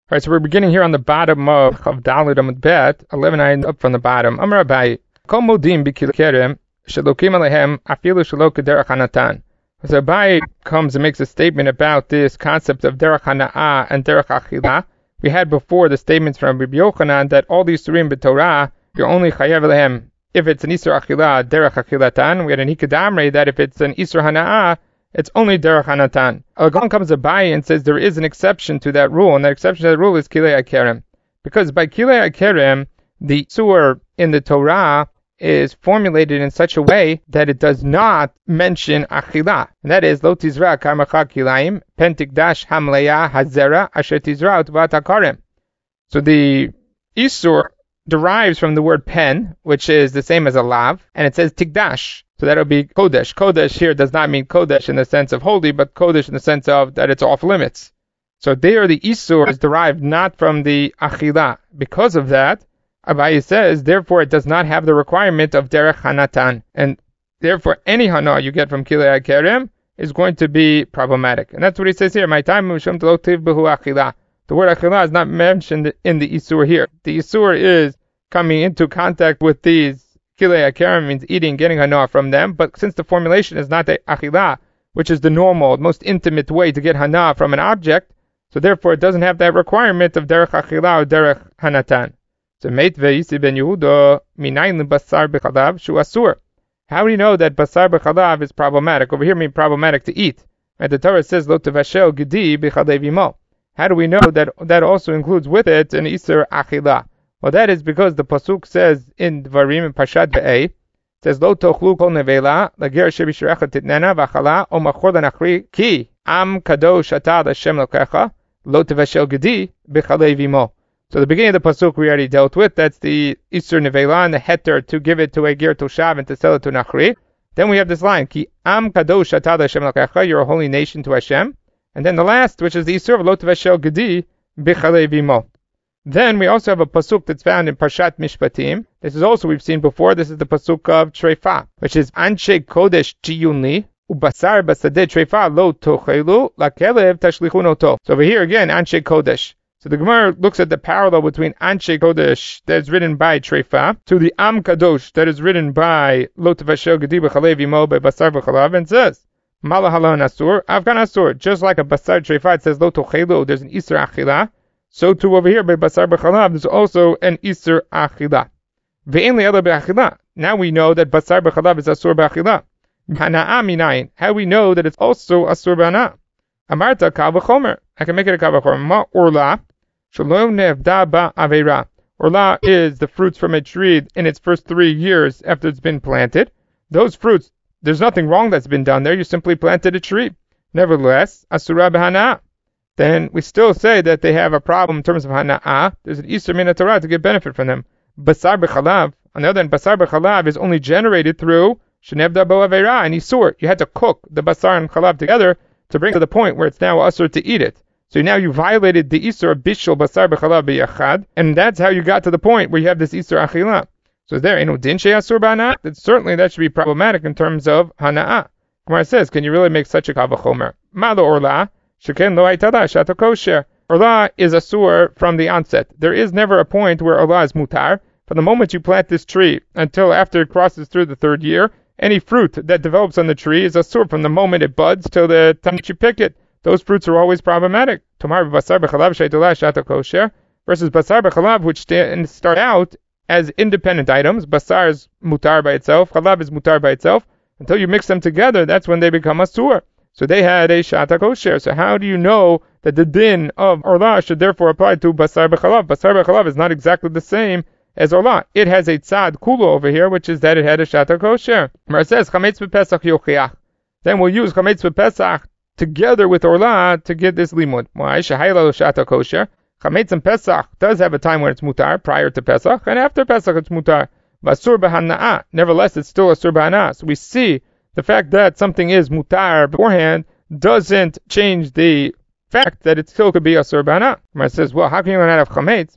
Alright, so we're beginning here on the bottom of Dalet Amud Bet, 11 up from the bottom. Amar Abaye, Kol modim b'kil kerem, shelokim alehem, afilu shelo kederach hanatan. So Abaye comes and makes a statement about this concept of derech hana'ah and derech achila. We had before the statements from Rabbi Yochanan that all these surim b'Torah, you're only chayav alehem if it's an isur achila, derech achilatan. We had an ikadamre that if it's an isur hana'ah, it's only derech hanatan. Algon comes Abaye and says there is an exception to that rule, and that exception to that rule is kilei akerem. Because by kilei akerem, the sur in the Torah is formulated in such a way that it does not mention achila. And that is, lo tizra karmacha kilayim, pen tikdash hamleya hazera asher tizra utvat akarem. So the isur derives from the word pen, which is the same as a lav, and it says tikdash. So that would be kodesh. Kodesh here does not mean kodesh in the sense of holy, but kodesh in the sense of that it's off limits. So there the isur is derived not from the achila. Because of that, Abaye says, therefore it does not have the requirement of derech hanatan. And therefore any hana you get from kilei akerem is going to be problematic. And that's what he says here. My time mishum lo tiv behu achila. The word achila is not mentioned in the isur here. The isur is coming into contact with these. Kilei akerem means eating, getting hana from them, but since the formulation is not the achila, which is the normal, most intimate way to get hana from an object, so therefore it doesn't have that requirement of derech achila or derech hanatan. So meit ve'isi ben Yehuda minayin basar b'chalav shu asur. How do you know that basar b'chalav is problematic? Over here means problematic to eat. And the Torah says lo tevashel gedi b'chalev imo. How do we know that that also includes with it an isur achila? Well, that is because the pasuk says in Dvarim in Parshat Be'eh, says lo tochlu kol nevela lager shebishrecha titnena v'achala o machor lanachri ki am kadosh atad Hashem lokecha lo tevashel gedi b'chalev imo. So the beginning of the pasuk we already dealt with. That's the isur nevela and the heter to give it to a ger toshav and to sell it to nachri. Then we have this line ki am kadosh atad Hashem lokecha. You're a holy nation to Hashem. And then the last, which is the isur of lo tevashel gedi b'chalev imo. Then we also have a pasuk that's found in Parshat Mishpatim. This is also we've seen before. This is the pasuk of Treifa, which is Anshe Kodesh Chiyunli Ubasar Basadeh Treifa Lo Tochelu Lakelev Tashlichun Oto. So over here again, Anshe Kodesh. So the Gemara looks at the parallel between Anshe Kodesh that is written by Treifa to the Am Kadosh that is written by Lo Tevashel Gedi B'Chalev Imo Basar B'Chalav, and says Mala Halon Asur Afghan Asur. Just like a Basar Treifa, it says Lo Tochelu. There's an Isra Achila. So too over here by Basar B'Chalav, there's also an Isur Achila. Ve'en le'ela b'achila. Now we know that Basar B'Chalav is Asur B'Achila. Hana'a minayin. How we know that it's also Asur B'Hana? Amarta kal v'chomer. I can make it a kal v'chomer. Ma orla shalom nevda ba'aveira. Orla is the fruits from a tree in its first 3 years after it's been planted. Those fruits, there's nothing wrong that's been done there. You simply planted a tree. Nevertheless, Asura B'Hana. Then we still say that they have a problem in terms of hana'ah. There's an isur min Torah to get benefit from them. Basar b'chalav, on the other hand, basar b'chalav is only generated through shenevda bo aveira and isur. You had to cook the basar and chalav together to bring to the point where it's now asur to eat it. So now you violated the isur of bishul basar b'chalav b'yachad, and that's how you got to the point where you have this isur achila. So is there eno din she asur b'hana'ah? That certainly that should be problematic in terms of hana'ah. Gemara says, can you really make such a kal v'chomer? Malo orla. Sheken lo aitada shata kosher. Orla is asur from the onset. There is never a point where orla is mutar. From the moment you plant this tree until after it crosses through the 3rd year, any fruit that develops on the tree is asur from the moment it buds till the time that you pick it. Those fruits are always problematic. Tomar basar b'chalav shaitula shata kosher versus basar b'chalav, which start out as independent items. Basar is mutar by itself. Chalav is mutar by itself. Until you mix them together, that's when they become asur. So they had a shata kosher. So how do you know that the din of orla should therefore apply to basar b'chalav? Basar b'chalav is not exactly the same as orla. It has a tzad kula over here, which is that it had a shata kosher. It says chametz b'pesach yochiach. Then we'll use chametz b'pesach together with orla to get this limud. Why? Shehayla shata kosher. Chametz and pesach does have a time when it's mutar prior to pesach, and after pesach it's mutar. Basur b'hana'ah. Nevertheless, it's still asur b'hana'ah. So we see the fact that something is mutar beforehand doesn't change the fact that it still could be asur b'hana'ah. It says, well, how can you learn out of chametz?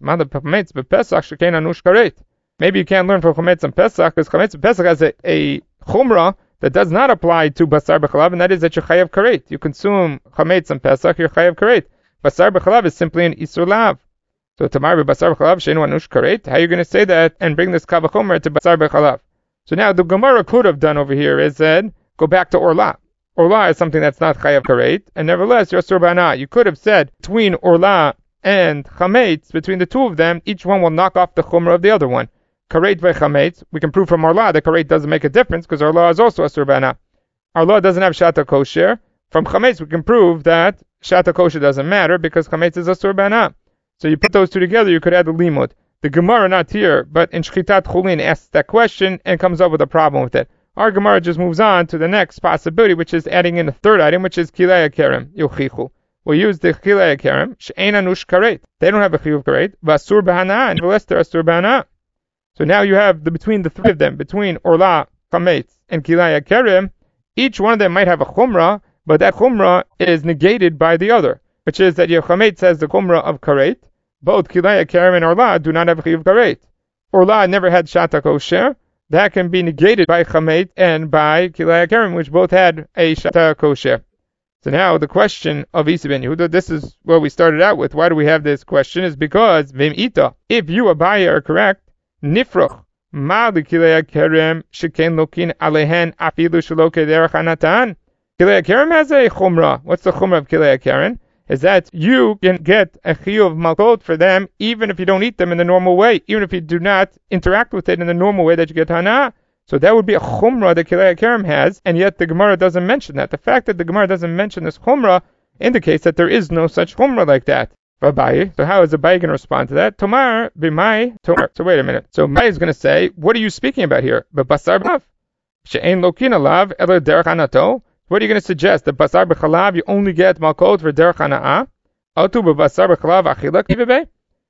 Maybe you can't learn from chametz and pesach because chametz and pesach has a chumrah that does not apply to basar b'chalav, and that is that you're chayav karet. You consume chametz and pesach, you're chayav karet. Basar b'chalav is simply an isur lav. So tamar b'basar b'chalav sheinu anush karet. How are you going to say that and bring this kavachomer to basar b'chalav? So now the Gemara could have done over here is said, go back to orla. Orla is something that's not chayav karet, and nevertheless you're asur b'ana. You could have said between orla and chametz, between the two of them, each one will knock off the chumrah of the other one. Karet v'chametz, we can prove from orla that karet doesn't make a difference because orla is also asur b'ana. Orla doesn't have shata kosher. From chametz we can prove that shata kosher doesn't matter because chametz is asur b'ana. So you put those two together, you could add the limud. The Gemara, not here, but in Shchitat Chulin, asks that question and comes up with a problem with it. Our Gemara just moves on to the next possibility, which is adding in a third item, which is Kilei HaKerem, Yochichu. We'll use the Kilei HaKerem, She'ein Anush Karet. They don't have a Chiyuv Karet, V'asur B'hana, and nevertheless they're Asur B'hana. So now you have between the three of them, between Orla, Chametz, and Kilei HaKerem, each one of them might have a Chumrah, but that Chumrah is negated by the other, which is that your Chametz has the Chumrah of Karet. Both Kilei HaKerem and Orla do not have a Chiyuv Karet. Orla never had Shata Kosher. That can be negated by Chametz and by Kilei HaKerem, which both had a Shata Kosher. So now the question of Isi ben Yehuda, this is what we started out with. Why do we have this question? Is because Vim Ita, if you Abaye are correct, Nifroch Ma li Kilei HaKerem sheken lokin alehen afilu shelo kederach hanatan. Kilei HaKerem has a Chumrah. What's the Chumrah of Kilei HaKerem? Is that you can get a chiyuv malkot for them even if you don't eat them in the normal way, even if you do not interact with it in the normal way that you get hana. So that would be a chumrah that Kilei HaKerem has, and yet the Gemara doesn't mention that. The fact that the Gemara doesn't mention this chumrah indicates that there is no such chumrah like that. Abaye, so how is Abaye going to respond to that? Tomar b'mai tomar. So wait a minute. So Abaye is going to say, what are you speaking about here? But basar b'lav she'ein lokin alav ela derech hanato. What are you going to suggest? That basar b'chalav you only get malkot for derech hana'ah? Atu b'basar b'chalav achila kivibeh?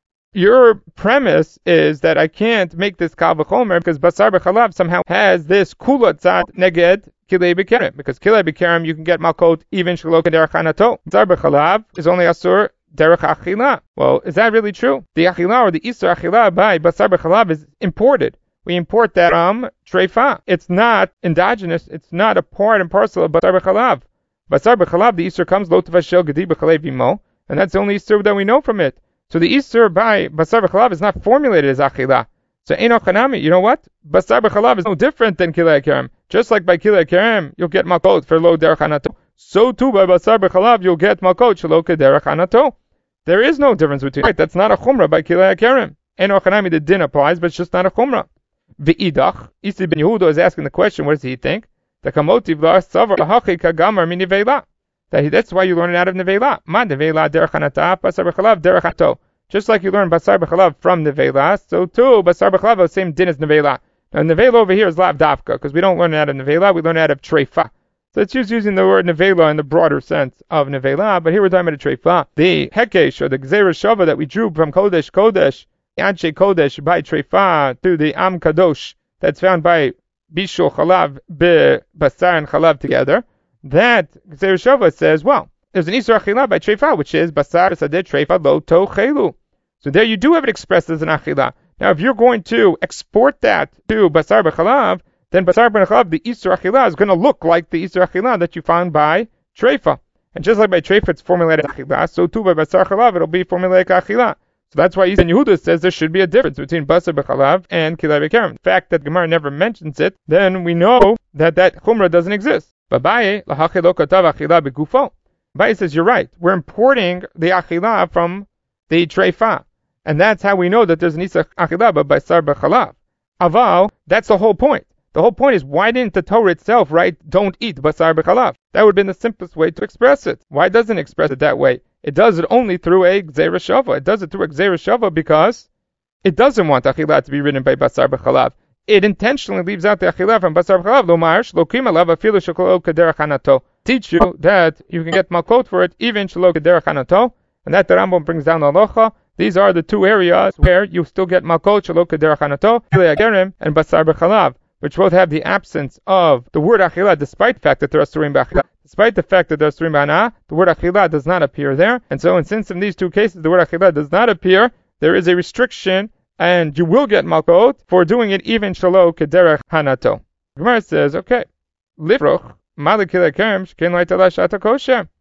Your premise is that I can't make this kal v'chomer because basar b'chalav somehow has this kula tzad neged kilei b'kerem. Because kilei b'kerem you can get malkot even shelo kederech hanato. Basar b'chalav is only asur derech achila. Well, is that really true? The achila or the isur achila by basar b'chalav is imported. We import that from treifa. It's not endogenous. It's not a part and parcel of basar b'chalav. Basar b'chalav, the Isur comes lo tevashel gedi b'chalei v'imo, and that's the only Isur that we know from it. So the Isur by basar b'chalav is not formulated as achila. So eno chanami, you know what? Basar b'chalav is no different than kilei HaKerem. Just like by kilei HaKerem, you'll get malkot for lo derech hanato. So too by basar b'chalav, you'll get malkot shelo kederech hanato. There is no difference between. Right, that's not a chumrah by kilei HaKerem. Eno chanami, the din applies, but it's just not a chumrah. V'idach, Isi ben Yehuda is asking the question, what does he think? The kamotiv la savar lahachi kagamar mi nevela. That's why you learn it out of nevela. Ma nevela derech hanata, basar b'chalav derech hato. Just like you learn basar b'chalav from nevela, so too basar b'chalav is the same din as nevela. Now nevela over here is lav dafka, because we don't learn it out of nevela, we learn it out of treifa. So it's just using the word nevela in the broader sense of nevela, but here we're talking about a treifa. The hekesh, or the gzeira shava that we drew from Kodesh Kodesh, Anshe Kodesh by Treifa to the Am Kadosh that's found by Bishul Chalav Basar and Chalav together, that Gzeir Shava says, well, there's an Isur Achila by Treifa, which is Basar Sadeh Treifa Lo To Chelu. So there you do have it expressed as an Achila. Now if you're going to export that to Basar B'Chalav, then Basar B'Chalav, the Isur Achila, is going to look like the Isur Achila that you found by Treifa. And just like by Treifa it's formulated Achila, so too by Basar Chalav it'll be formulated Achila. So that's why Isi ben Yehuda says there should be a difference between basar b'chalav and kilei b'kerem. The fact that Gemara never mentions it, then we know that that chumrah doesn't exist. Abaye lahachi lo katav achila begufo. Abaye says you're right. We're importing the achila from the treifa, and that's how we know that there's an isa achila by basar b'chalav. Aval, that's the whole point. The whole point is, why didn't the Torah itself write don't eat basar b'chalav? That would have been the simplest way to express it. Why doesn't it express it that way? It does it only through a gzeira shava. It does it through a gzeira shava because it doesn't want achila to be written by basar b'chalav. It intentionally leaves out the achila from basar b'chalav. Lomar shlokim alav afilu shelo kederech hanato. Teach you that you can get malkot for it even shelo kederech hanato, and that the Rambam brings down the halacha. These are the two areas where you still get malkot shelo kederech hanato, kilei HaKerem and basar b'chalav, which both have the absence of the word achila, despite the fact that they're asurim b'achila. Despite the fact that they're asurim b'hana, the word achila does not appear there. And so, since in these two cases the word achila does not appear, there is a restriction, and you will get malkot for doing it even shelo kederech hanato. Gemara says, okay, lifroch malik kilei HaKerem sheken lo shata kosher.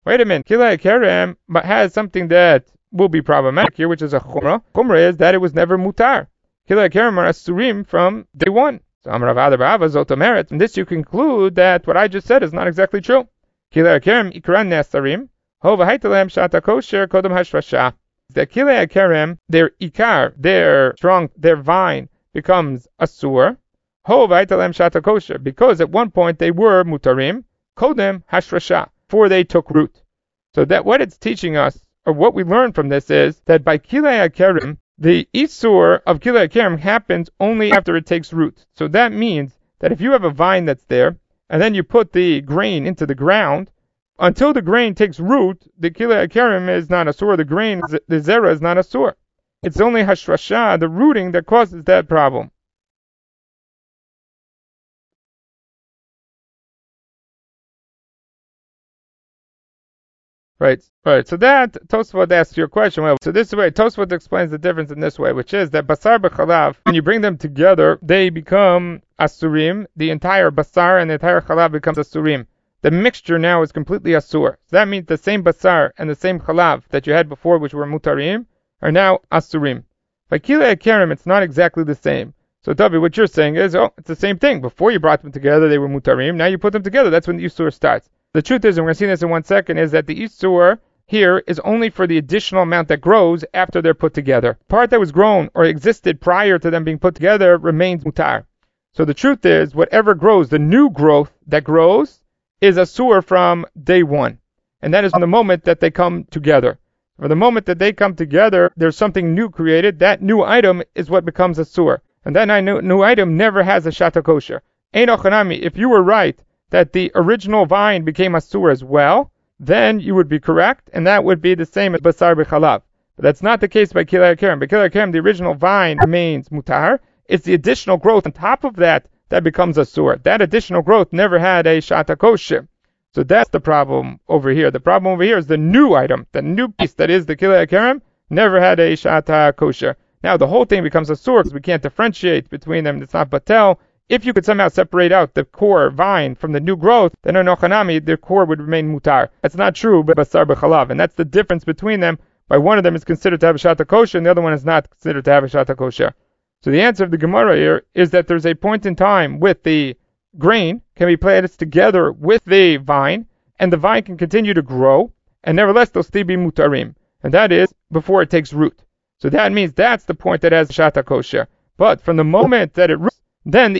wait a minute, Kilei Kerem has something that will be problematic here, which is a chumrah. Chumrah is that it was never mutar. Kilei Kerem are asurim from day one. So Amar Rav Ada Zotomeret. From this you conclude that what I just said is not exactly true. Kilei Kerem ikran nesarim. Hova haitalem shata kosher kodem hashvasha. The Kilei Kerem, their ikar, their vine becomes asur. Hova haitalem shata kosher, because at one point they were mutarim kodem hashvasha, before they took root. So that what it's teaching us, or what we learn from this, is that by Kilei Kerem, the Isur of Kilei Kerem happens only after it takes root. So that means that if you have a vine that's there, and then you put the grain into the ground, until the grain takes root, the Kilei Kerem is not Asur, the zera is not Asur. It's only Hashvasha, the rooting, that causes that problem. Right. So that Tosfot asks your question. Well, so this way, Tosfot explains the difference in this way, which is that basar b'chalav, when you bring them together, they become asurim. The entire basar and the entire chalav becomes asurim. The mixture now is completely asur. So that means the same basar and the same chalav that you had before, which were mutarim, are now asurim. By Kilei Kerem, it's not exactly the same. So David, what you're saying is, it's the same thing. Before you brought them together, they were mutarim. Now you put them together. That's when the Isur starts. The truth is, and we're going to see this in 1 second, is that the Isur here is only for the additional amount that grows after they're put together. The part that was grown or existed prior to them being put together remains mutar. So the truth is, whatever grows, the new growth that grows, is Asur from day one. And that is from the moment that they come together. For the moment that they come together, there's something new created. That new item is what becomes Asur. And that new item never has a shata kosher. Ein ochanami, if you were right that the original vine became asur as well, then you would be correct, and that would be the same as basar b'chalav. But that's not the case by Kilei Kerem. By Kilei Kerem, the original vine remains mutar. It's the additional growth on top of that becomes asur. That additional growth never had a shata kosher. So that's the problem over here. The problem over here is the new item, the new piece that is the Kilei Kerem, never had a shata kosher. Now the whole thing becomes asur because we can't differentiate between them. It's not batel. If you could somehow separate out the core vine from the new growth, then in Ochanami, the core would remain mutar. That's not true, but basar b'chalav. And that's the difference between them. By one of them is considered to have a shata kosher, and the other one is not considered to have a shata kosher. So the answer of the Gemara here is that there's a point in time with the grain can be placed together with the vine, and the vine can continue to grow, and nevertheless they'll still be mutarim. And that is before it takes root. So that means that's the point that has shata kosher. But from the moment that it roots, then the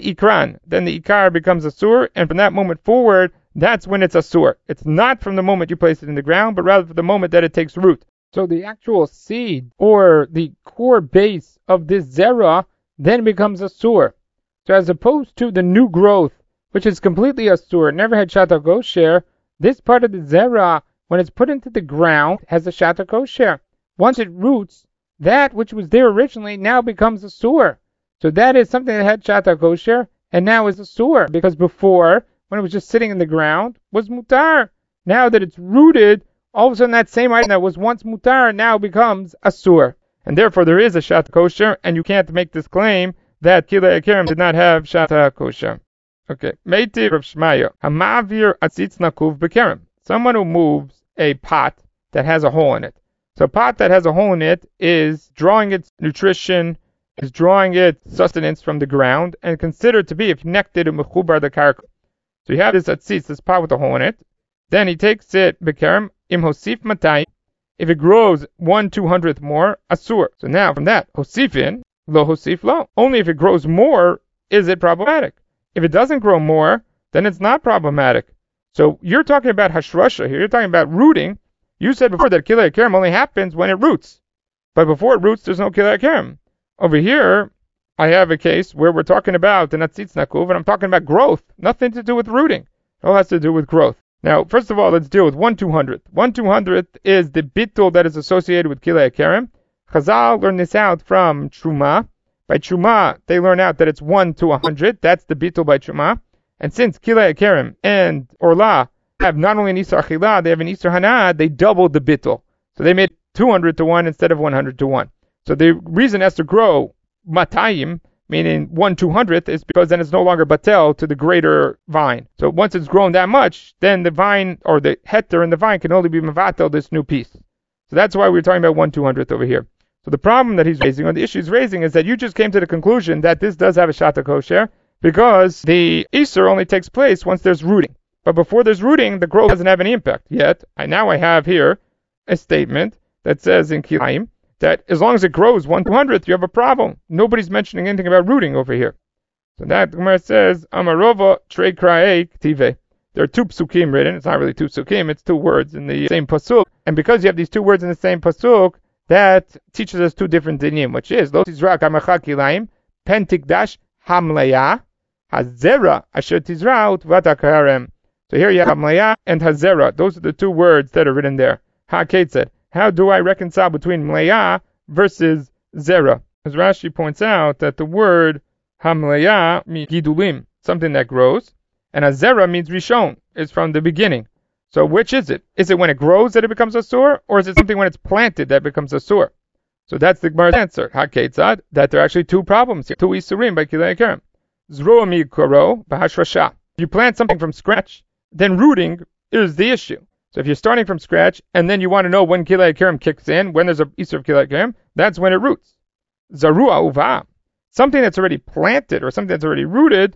ikar becomes asur, and from that moment forward, that's when it's asur. It's not from the moment you place it in the ground, but rather from the moment that it takes root. So the actual seed, or the core base of this zera, then becomes asur. So as opposed to the new growth, which is completely asur, never had shata kosher, this part of the zera, when it's put into the ground, has a shata kosher. Once it roots, that which was there originally now becomes asur. So that is something that had shata kosher, and now is asur, because before, when it was just sitting in the ground, was mutar. Now that it's rooted, all of a sudden that same item that was once mutar now becomes asur. And therefore there is a shata kosher, and you can't make this claim that Kilei Kerem did not have shata kosher. Okay. Meiti Rav Shmaya, Hamavir atzitz nakuv bekerem. Someone who moves a pot that has a hole in it. So a pot that has a hole in it is drawing its nutrition, is drawing its sustenance from the ground, and considered to be connected to mechubar the karka. So you have this atzitz, this pot with a hole in it. Then he takes it bekerem im hosif matay. If it grows 1/200th more, asur. So now from that, hosifin lo hosif lo. Only if it grows more is it problematic. If it doesn't grow more, then it's not problematic. So you're talking about hashrasha here. You're talking about rooting. You said before that Kilei Kerem only happens when it roots. But before it roots, there's no Kilei Kerem. Over here, I have a case where we're talking about the Natzitz Nakuv, and I'm talking about growth. Nothing to do with rooting. It all has to do with growth. Now, first of all, let's deal with 1/200th. 1/200th is the bittul that is associated with Kilei Kerem. Chazal learned this out from Truma. By Truma, they learn out that it's 1 to 100. That's the bittul by Truma. And since Kilei Kerem and Orla have not only an Isar Achila, they have an Isar Hana, they doubled the bittul. So they made 200 to 1 instead of 100 to 1. So the reason it has to grow matayim meaning 1/200th, is because then it's no longer batel to the greater vine. So once it's grown that much, then the vine, or the heter in the vine, can only be mevatel this new piece. So that's why we're talking about 1/200th over here. So the problem that he's raising, or the issue he's raising, is that you just came to the conclusion that this does have a shata kosher, because the Isur only takes place once there's rooting. But before there's rooting, the growth doesn't have any impact. Yet, now I have here a statement that says in Kilayim that as long as it grows 1/200th, you have a problem. Nobody's mentioning anything about rooting over here. So that Gemara says, Amarova Trei Krae Ktive. There are two psukim written. It's not really two psukim, it's two words in the same pasuk. And because you have these two words in the same pasuk, that teaches us two different dinim, which is Lo Tizra Kamacha Kilayim, Pen Tikdash Hamleya, Hazera Asher Tizraut Vatakarem. So here you have Hamleya and Hazera. Those are the two words that are written there. Ha-Kate said, how do I reconcile between Mleya versus Zera? As Rashi points out that the word Hamleya means Gidulim, something that grows, and Hazera means Rishon, it's from the beginning. So which is it? Is it when it grows that it becomes a sur, or is it something when it's planted that becomes a sur? So that's the Gemara's answer. Ha-Kate said that there are actually two problems here, two Isurim by Kilei Kerem. Zroa mikoro b'hashrasha. If you plant something from scratch, then rooting is the issue. So if you're starting from scratch, and then you want to know when Kilei Kerem kicks in, when there's a Isur of Kilei Kerem, that's when it roots. Zarua uva. Something that's already planted, or something that's already rooted,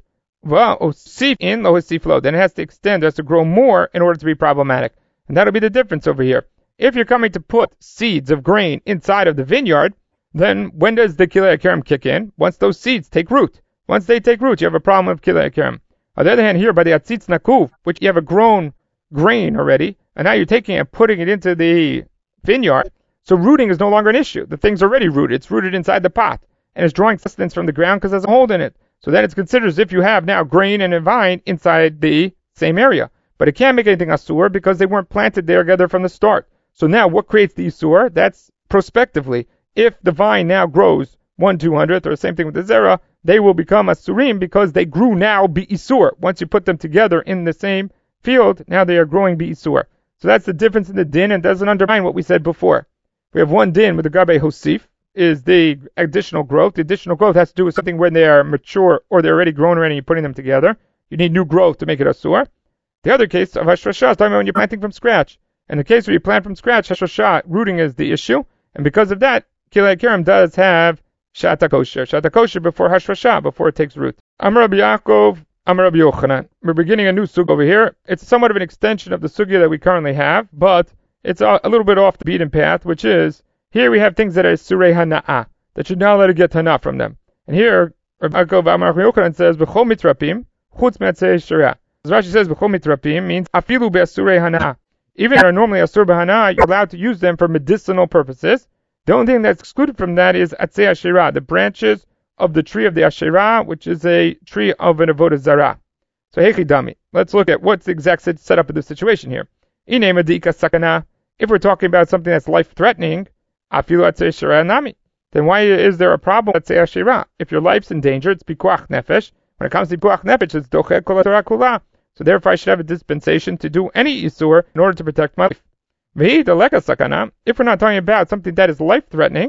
osif in lo hisiflo. Then it has to extend, it has to grow more in order to be problematic. And that'll be the difference over here. If you're coming to put seeds of grain inside of the vineyard, then when does the Kilei Kerem kick in? Once those seeds take root. Once they take root, you have a problem with Kilei Kerem. On the other hand, here by the Atzitz Nakuv, which you have a grown grain already, and now you're taking it and putting it into the vineyard, so rooting is no longer an issue. The thing's already rooted. It's rooted inside the pot, and it's drawing sustenance from the ground because there's a hole in it. So then it's considered as if you have now grain and a vine inside the same area. But it can't make anything asur because they weren't planted there together from the start. So now what creates the isur? That's prospectively. If the vine now grows 1/200th, or the same thing with the zera, they will become asurim because they grew now be isur. Once you put them together in the same field, now they are growing be isur. So that's the difference in the din, and doesn't undermine what we said before. We have one din with the gabe hosif, is the additional growth. The additional growth has to do with something when they are mature or they're already grown already and you're putting them together. You need new growth to make it asur. The other case of hashrasha is talking about when you're planting from scratch. In the case where you plant from scratch, hashrasha, rooting is the issue, and because of that, Kilei Kerem does have shata kosher before hashrasha, before it takes root. Amar Rabbi Yaakov, Amar Rabbi Yochanan. We're beginning a new sugya over here. It's somewhat of an extension of the sugya that we currently have, but it's a little bit off the beaten path, which is, here we have things that are surei hana'ah, that you're not allowed to get hana from them. And here, Rabbi Yaakov Amar Rabbi Yochanan says, B'chol mitrapim, chutz me'atzei shirah. As Rashi says, B'chol mitrapim means, afilu be'asurei hana'ah. Even if they're normally asur b'hana'ah, you're allowed to use them for medicinal purposes. The only thing that's excluded from that is atzei asherah, the branches of the tree of the asherah, which is a tree of an avodah zarah. So hechidami. Let's look at what's the exact setup of the situation here. Inei madika sakana. If we're talking about something that's life-threatening, afilu atzei asherah nami. Then why is there a problem with atzei asherah? If your life's in danger, it's pikuach nefesh. When it comes to pikuach nefesh, it's docheh kol haTorah kula. So therefore, I should have a dispensation to do any isur in order to protect my life. If we're not talking about something that is life-threatening,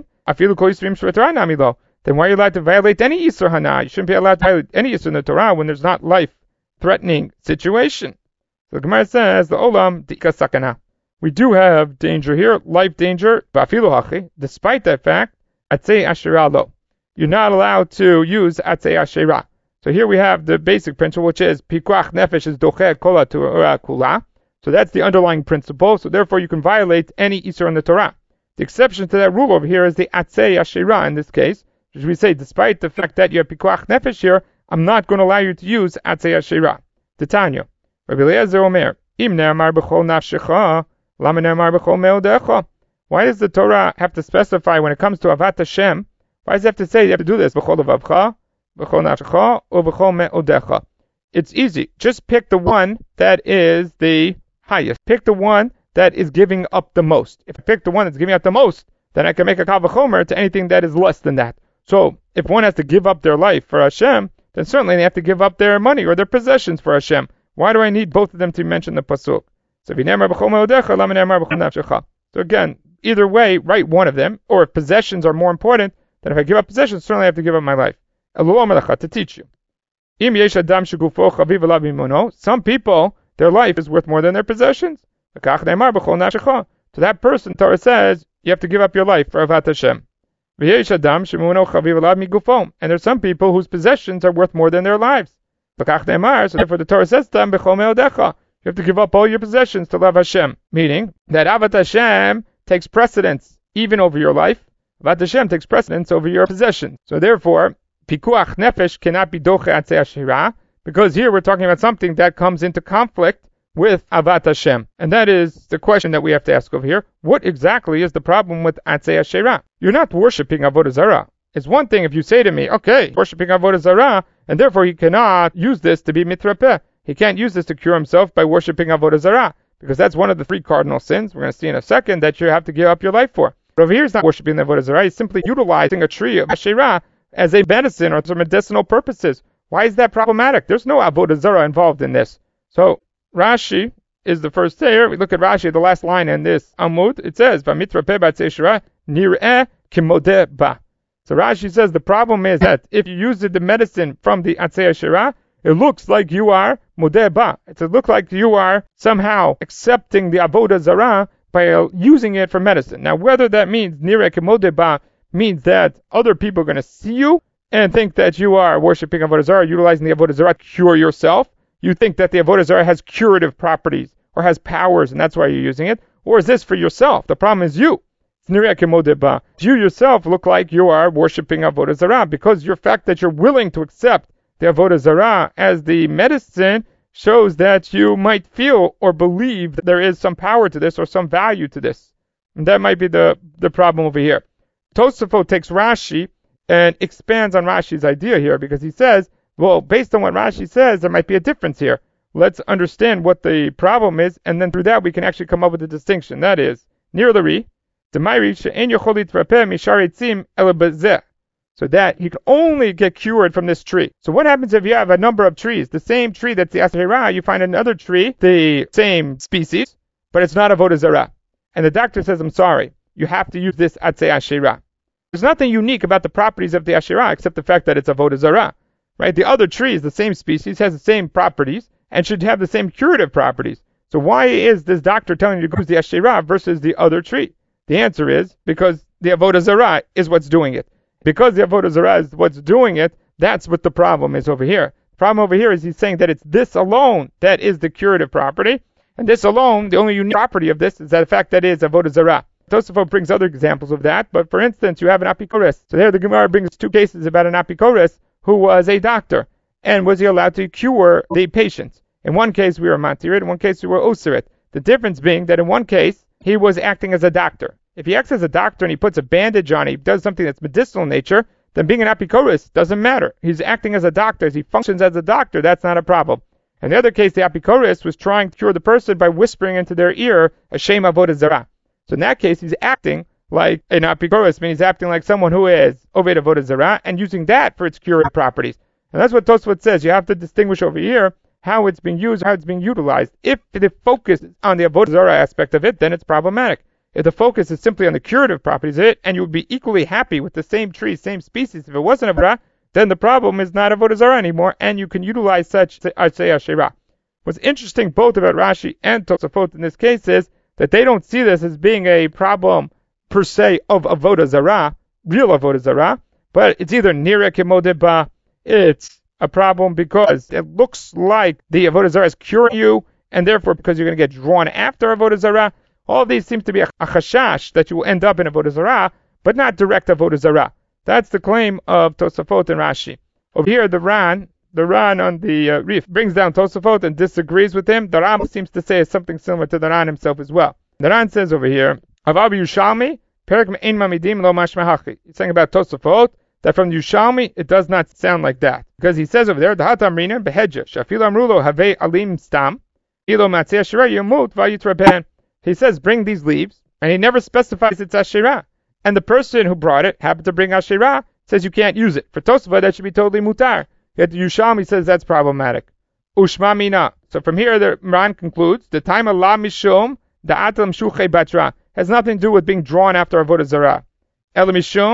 then why are you allowed to violate any isur hana? You shouldn't be allowed to violate any isur in the Torah when there's not life-threatening situation. So the Gemara says, the olam dika sakana. We do have danger here, life danger, despite that fact, atzei asherah lo. You're not allowed to use atzei asherah. So here we have the basic principle, which is pikuach nefesh is docheh kol haTorah kula. So that's the underlying principle. So therefore, you can violate any isur in the Torah. The exception to that rule over here is the atzei asherah in this case, which we say, despite the fact that you have pikuach nefesh here, I'm not going to allow you to use atzei asherah. Titania, Rabbi Eliezer Omer, im ne'amar b'chol nafshecha, lama ne'amar b'chol me'odecha. Why does the Torah have to specify when it comes to avat Hashem? Why does it have to say you have to do this? B'chol levavcha, b'chol nafshecha, or b'chol me'odecha. It's easy. Just pick the one that is the highest. Pick the one that is giving up the most. If I pick the one that's giving up the most, then I can make a kal v'chomer to anything that is less than that. So, if one has to give up their life for Hashem, then certainly they have to give up their money or their possessions for Hashem. Why do I need both of them to mention the pasuk? So again, either way, write one of them, or if possessions are more important, then if I give up possessions, certainly I have to give up my life. to teach you. Some people, their life is worth more than their possessions. To that person, Torah says, you have to give up your life for Avat Hashem. And there's some people whose possessions are worth more than their lives. So therefore the Torah says to them, you have to give up all your possessions to love Hashem. Meaning that Avat Hashem takes precedence even over your life. Avat Hashem takes precedence over your possessions. So therefore, Pikuach Nefesh cannot be Doche Atzei Ashira, because here we're talking about something that comes into conflict with Avat Hashem. And that is the question that we have to ask over here. What exactly is the problem with Atzei Ashira? You're not worshipping Avodah Zarah. It's one thing if you say to me, okay, worshipping Avodah Zarah, and therefore he cannot use this to be mitrapeh. He can't use this to cure himself by worshipping Avodah Zarah, because that's one of the 3 cardinal sins, we're going to see in a second, that you have to give up your life for. But over here he's not worshipping the Avodah Zarah, he's simply utilizing a tree of Asherah as a medicine or for medicinal purposes. Why is that problematic? There's no Avodah Zarah involved in this. So Rashi is the first here. We look at Rashi, the last line in this Amud. It says, "V'mitrapeh b'atzei Asherah nir'eh kimodeh ba." So Rashi says the problem is that if you use the medicine from the Atzei Asherah, it looks like you are modeh ba. It looks like you are somehow accepting the Avodah Zarah by using it for medicine. Now, whether that means nir'eh kimodeh ba means that other people are going to see you and think that you are worshipping Avodah Zarah, utilizing the Avodah Zarah to cure yourself. You think that the Avodah Zarah has curative properties or has powers, and that's why you're using it. Or is this for yourself? The problem is you. You yourself look like you are worshipping Avodah Zarah, because your fact that you're willing to accept the Avodah Zarah as the medicine shows that you might feel or believe that there is some power to this or some value to this. And that might be the problem over here. Tosafot takes Rashi and expands on Rashi's idea here, because he says, well, based on what Rashi says, there might be a difference here. Let's understand what the problem is, and then through that we can actually come up with a distinction. That is, Nir Lari, so that he can only get cured from this tree. So what happens if you have a number of trees? The same tree that's the Asherah, you find another tree, the same species, but it's not Avodah Zarah. And the doctor says, I'm sorry, you have to use this Atzei Asherah. There's nothing unique about the properties of the Asherah except the fact that it's Avodah Zarah. Right? The other tree is the same species, has the same properties, and should have the same curative properties. So why is this doctor telling you to use the Asherah versus the other tree? The answer is because the Avodah Zarah is what's doing it. Because the Avodah Zarah is what's doing it, that's what the problem is over here. The problem over here is he's saying that it's this alone that is the curative property, and this alone, the only unique property of this is the fact that it is Avodah Zarah. Tosafot brings other examples of that, but for instance, you have an Apikoros. So there the Gemara brings 2 cases about an Apikoros who was a doctor, and was he allowed to cure the patients. In one case we were matirit, in one case we were osirit. The difference being that in one case, he was acting as a doctor. If he acts as a doctor and he puts a bandage on, he does something that's medicinal in nature, then being an apikoros doesn't matter. He's acting as a doctor. As he functions as a doctor, that's not a problem. In the other case, the apikoros was trying to cure the person by whispering into their ear a shem avodah zarah. So in that case, he's acting like an apikoros, meaning he's acting like someone who is oved avodah zarah and using that for its curative properties. And that's what Tosfot says. You have to distinguish over here how it's being used, how it's being utilized. If the focus is on the avodah zarah aspect of it, then it's problematic. If the focus is simply on the curative properties of it, and you would be equally happy with the same tree, same species, if it wasn't avodah, then the problem is not avodah zarah anymore, and you can utilize such Atzei Asherah. What's interesting both about Rashi and Tosafot in this case is that they don't see this as being a problem per se of avodah zarah, real avodah zarah, but it's either nireh kimodeh ba, it's a problem because it looks like the avodah zarah is curing you, and therefore because you're going to get drawn after avodah zarah. All of these seem to be a chashash that you will end up in avodah zarah, but not direct avodah zarah. That's the claim of Tosafot and Rashi. Over here, the Ran on the Rif brings down Tosafot and disagrees with him. The Ram seems to say something similar to the Ran himself as well. The Ran says over here, Avav Yushalmi, Perek Me'in Mamidim Lo Mashmahachi. He's saying about Tosafot that from Yushalmi it does not sound like that. Because he says over there, the Hatamrina Behedja, Shafil Amrulo Have Alim Stam, Ilo Matzeh Asherah Yomut Vayitraben. He says, bring these leaves, and he never specifies it's Asherah. And the person who brought it happened to bring Asherah, says you can't use it. For Tosafot, that should be totally mutar. Yet the Yushalmi says that's problematic. Ushma mina. So from here, the Ran concludes, the time of la mishum, the atam shuchei batra, has nothing to do with being drawn after avodah zarah. El mishum,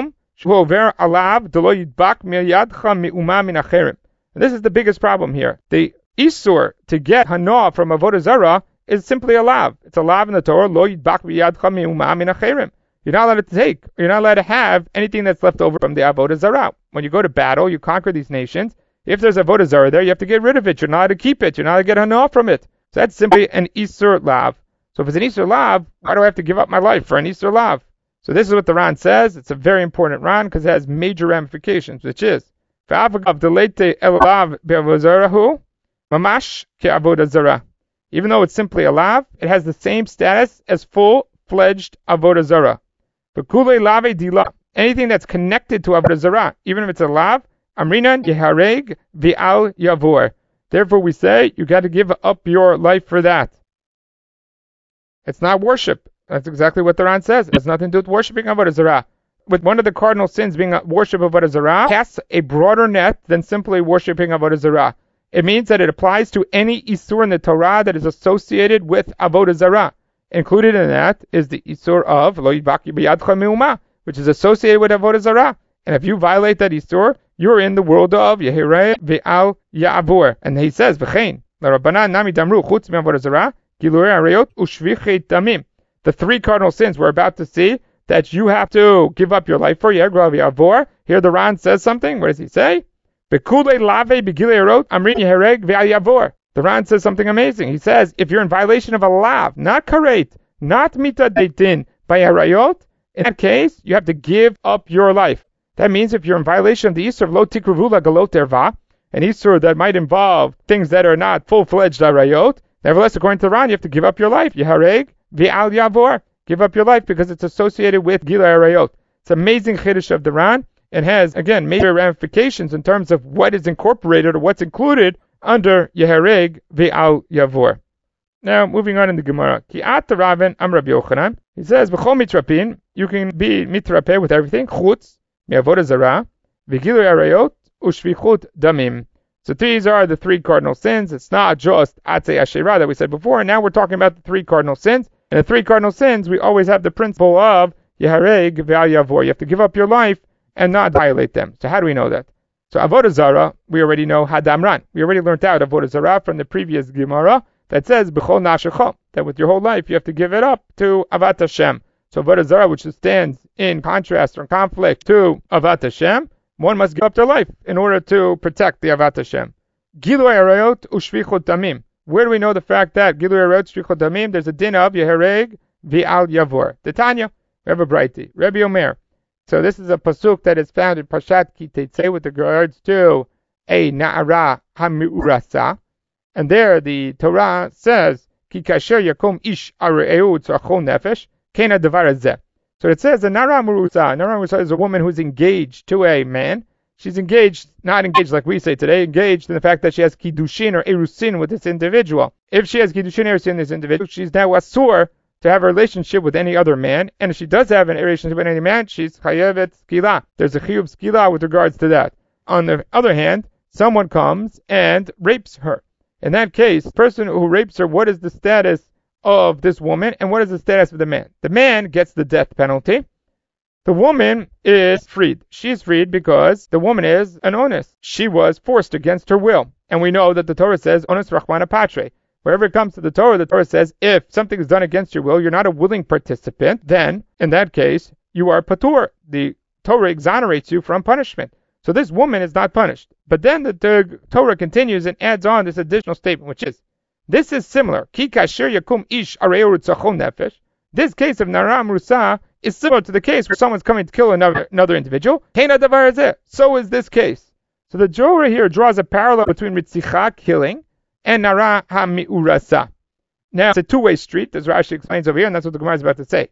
Shvover alav delo yidbak miyadcha mi'uma min acherim. And this is the biggest problem here. The isur to get hana from avodah zarah is simply a lav. It's a lav in the Torah. Lo yidbak miyadcha mi'uma min acherim. You're not allowed to take. You're not allowed to have anything that's left over from the avodah zarah. When you go to battle, you conquer these nations. If there's avodah zarah there, you have to get rid of it. You're not allowed to keep it. You're not allowed to get hana from it. So that's simply an isur lav. So if it's an isur lav, why do I have to give up my life for an isur lav? So this is what the Ran says. It's a very important Ran because it has major ramifications, which is even though it's simply a lav, it has the same status as full-fledged avodah zarah. Anything that's connected to avodah zarah, even if it's a lav, amrinan yehareg v'al yavor. Therefore, we say you got to give up your life for that. It's not worship. That's exactly what the Ran says. It has nothing to do with worshiping avodah zarah. With one of the cardinal sins being worship of avodah zarah, casts a broader net than simply worshiping avodah zarah. It means that it applies to any isur in the Torah that is associated with avodah zarah. Included in that is the isur of lo yidbak biyadcha me'uma, which is associated with avodah zarah. And if you violate that isur, you're in the world of Yehireh ve'al ya'avur. And he says, v'chein, l'Rabbanan nami damru chutz me'avodah zarah, gilurei arayot u'shvichei damim. The three cardinal sins we're about to see that you have to give up your life for. Here the Ran says something. What does he say? The Ran says something amazing. He says, if you're in violation of a lav, not karet, not mitadeitin, by harayot, in that case, you have to give up your life. That means if you're in violation of the Isur of lo tikruvula galot erva, an Isur that might involve things that are not full-fledged harayot, nevertheless, according to the Ran, you have to give up your life. Yehareg v'al yavor. Give up your life because it's associated with Gilui Arayot. It's amazing chiddush of the Ran. It has, again, major ramifications in terms of what is incorporated or what's included under Yehareg v'al yavor. Now, moving on in the Gemara. Ki at Raven am Rabbi Yochanan. He says, B'chol mitrapin, you can be mitrapeh with everything, chutz, mi'avodah zarah, v'gilui arayot, u'shvichut damim. So these are the three cardinal sins. It's not just Atzei Asherah that we said before, and now we're talking about the three cardinal sins. In the three cardinal sins, we always have the principle of Yehareg v'al yavor. You have to give up your life and not violate them. So how do we know that? So avodah zarah, we already know hadamran. We already learned out avodah zarah from the previous Gemara that says b'chol nafshecha, that with your whole life you have to give it up to avat Hashem. So avodah zarah, which stands in contrast or conflict to avat Hashem, one must give up their life in order to protect the avat Hashem. Gilui arayot u'shvichut damim. Where do we know the fact that Gilui arayot u'shvichut damim? There's a din of Yehareg v'al yavor. The Tanya, we have a brighty, Rabbi Omer. So this is a pasuk that is found in Parshat Ki Teitzei with regards to a na'ara hami'urasa. And there the Torah says, Ki kasher yakom ish are'eu tzachol nefesh, kena devar hazeh. So it says a na'ara hami'urasa. Na'ara hami'urasa is a woman who's engaged to a man. She's engaged, not engaged like we say today, engaged in the fact that she has kiddushin or erusin with this individual. If she has kiddushin or erusin with this individual, she's now asur to have a relationship with any other man, and if she does have a relationship with any man, she's chayevet skila. There's a chiyuv skila with regards to that. On the other hand, someone comes and rapes her. In that case, the person who rapes her, what is the status of this woman, and what is the status of the man? The man gets the death penalty. The woman is freed. She's freed because the woman is an onus. She was forced against her will. And we know that the Torah says, onus rachmana patre. Wherever it comes to the Torah says, if something is done against your will, you're not a willing participant, then, in that case, you are patur. The Torah exonerates you from punishment. So this woman is not punished. But then the Torah continues and adds on this additional statement, which is, this is similar. Ki kasher yakum ish areu tzachol nefesh. This case of na'ara hami'urasa is similar to the case where someone's coming to kill another individual. Kena davar hazeh. So is this case. So the Torah here draws a parallel between ritzicha, killing, and na'ara hami'urasa. Now, it's a two-way street, as Rashi explains over here, and that's what the Gemara is about to say.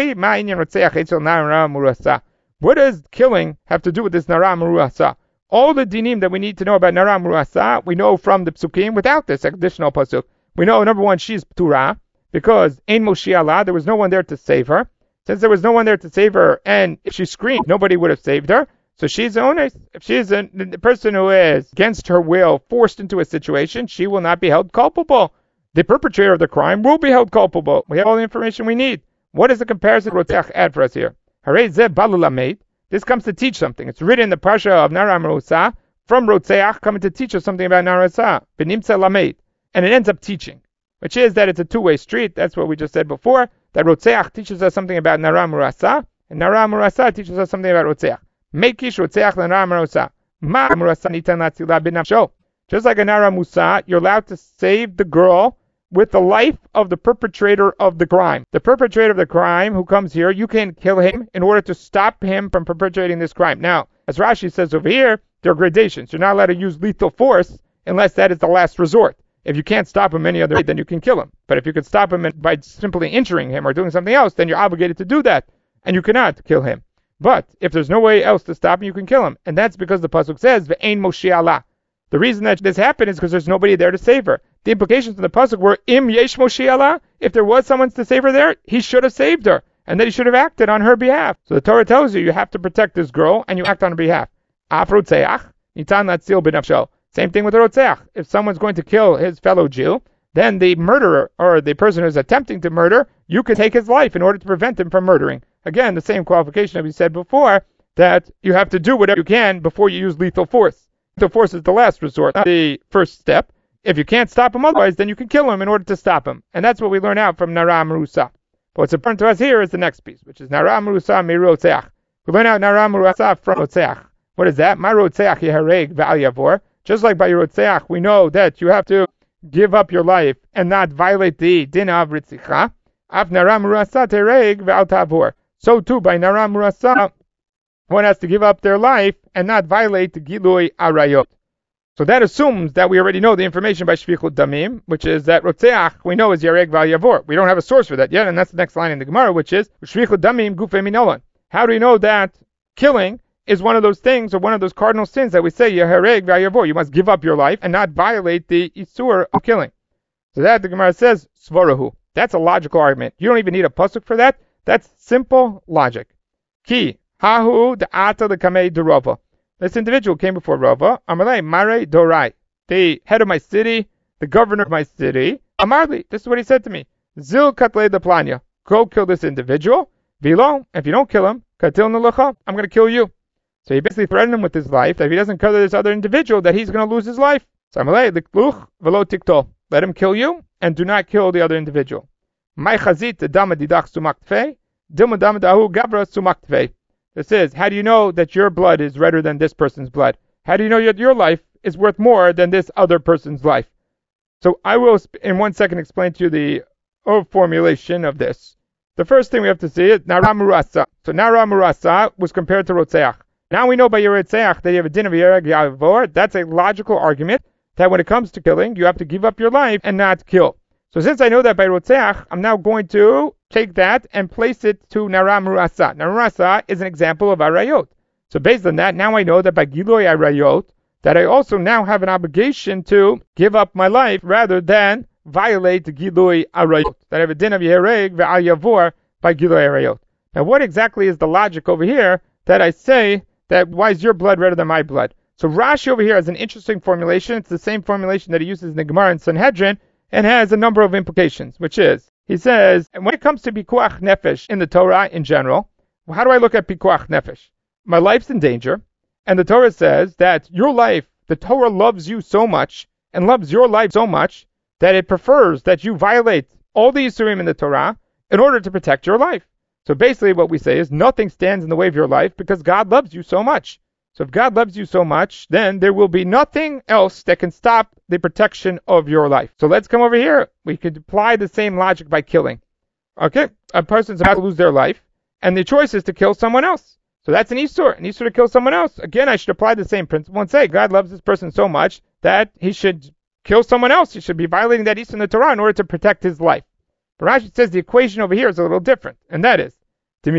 What does killing have to do with this na'ara hami'urasa? All the dinim that we need to know about na'ara hami'urasa, we know from the psukim without this additional pasuk. We know, number one, she's p'tura, because ein moshi Allah, there was no one there to save her. Since there was no one there to save her, and if she screamed, nobody would have saved her. So she's honest. If she's the person who is against her will forced into a situation, she will not be held culpable. The perpetrator of the crime will be held culpable. We have all the information we need. What does the comparison Rotech add for us here? The This comes to teach something. It's written in the Parsha of Nara Merusa, from Rotzeach, coming to teach us something about Nara Merusa. V'nimtza lamed. And it ends up teaching, which is that it's a two-way street. That's what we just said before, that Rotzeach teaches us something about Nara Merusa, and Nara Merusa teaches us something about Rotzeach. Mekish Rotzeach Nara Merusa. Ma Merusa nitan latzila b'nafsho. Just like a Nara Musa, you're allowed to save the girl with the life of the perpetrator of the crime. The perpetrator of the crime who comes here, you can kill him in order to stop him from perpetrating this crime. Now, as Rashi says over here, there are gradations. You're not allowed to use lethal force unless that is the last resort. If you can't stop him any other way, then you can kill him. But if you could stop him by simply injuring him or doing something else, then you're obligated to do that, and you cannot kill him. But if there's no way else to stop him, you can kill him. And that's because the pasuk says, Ve'ein Moshe Allah. The reason that this happened is because there's nobody there to save her. The implications of the pasuk were, Im Yesh Moshe Allah. If there was someone to save her there, he should have saved her, and that he should have acted on her behalf. So the Torah tells you have to protect this girl, and you act on her behalf. Af Rotzeach, Nitan Latzil B'nafsho. Same thing with the Rotzeach. If someone's going to kill his fellow Jew, then the murderer, or the person who's attempting to murder, you can take his life in order to prevent him from murdering. Again, the same qualification that we said before, that you have to do whatever you can before you use lethal force. Lethal force is the last resort, not the first step. If you can't stop him otherwise, then you can kill him in order to stop him. And that's what we learn out from Nara Merusa. But what's important to us here is the next piece, which is Nara Merusa mi Rotzeach. We learn out Nara Merusa from Rotzeach. What is that? Ma Rotzeach yehareg v'al yavor. Just like by Rotzeach, we know that you have to give up your life and not violate the din of Ritzicha. Af Nara Merusa tereg v'al tavor. So too, by Nara Merusa, one has to give up their life and not violate the Gilui Arayot. So that assumes that we already know the information by Shfichut Damim, which is that Rotzeach we know is Yareg Val Yavor. We don't have a source for that yet, and that's the next line in the Gemara, which is Shfichut Damim Gufei Minolan. How do we know that killing is one of those things, or one of those cardinal sins that we say Yareg Val Yavor? You must give up your life and not violate the Isur of killing. So that the Gemara says Svarahu. That's a logical argument. You don't even need a pasuk for that. That's simple logic. Ki Hahu Da'ata the Kamei de Rava. This individual came before Rava. Amalei Mare Dorai. The head of my city, the governor of my city. Amarli. This is what he said to me. Zil Katle de Planya. Go kill this individual. Vilo. If you don't kill him, Katil Nulacha. I'm going to kill you. So he basically threatened him with his life that if he doesn't kill this other individual, that he's going to lose his life. So Amalei Likluch Velo Tiktol. Let him kill you and do not kill the other individual. Mai Chazit Dama Didach Sumaktfei. Dilma Dama Dahu Gabra Sumaktfei. This is, how do you know that your blood is redder than this person's blood? How do you know that your life is worth more than this other person's life? So I will, in 1 second, explain to you the formulation of this. The first thing we have to see is Nara Merusa. So Nara Merusa was compared to Rotzeach. Now we know by Rotzeach that you have a din of Yareg Yavor. That's a logical argument that when it comes to killing, you have to give up your life and not kill. So since I know that by Rotzeach, I'm now going to take that and place it to Nara Merusa. Nara Merusa is an example of Arayot. So based on that, now I know that by Gilui Arayot, that I also now have an obligation to give up my life rather than violate the Gilui Arayot. That I have a din of Yereg ve'al Yavor by Gilui Arayot. Now what exactly is the logic over here that I say that why is your blood redder than my blood? So Rashi over here has an interesting formulation. It's the same formulation that he uses in the Gemara and Sanhedrin, and has a number of implications, which is, he says, and when it comes to Pikuach Nefesh in the Torah in general, how do I look at Pikuach Nefesh? My life's in danger, and the Torah says that your life, the Torah loves you so much, and loves your life so much, that it prefers that you violate all the Yisurim in the Torah in order to protect your life. So basically what we say is nothing stands in the way of your life because God loves you so much. So if God loves you so much, then there will be nothing else that can stop the protection of your life. So let's come over here. We could apply the same logic by killing. Okay, a person's about to lose their life, and the choice is to kill someone else. So that's an Isur to kill someone else. Again, I should apply the same principle and say God loves this person so much that he should kill someone else. He should be violating that Isur in the Torah in order to protect his life. But Rashi says the equation over here is a little different, and that is, over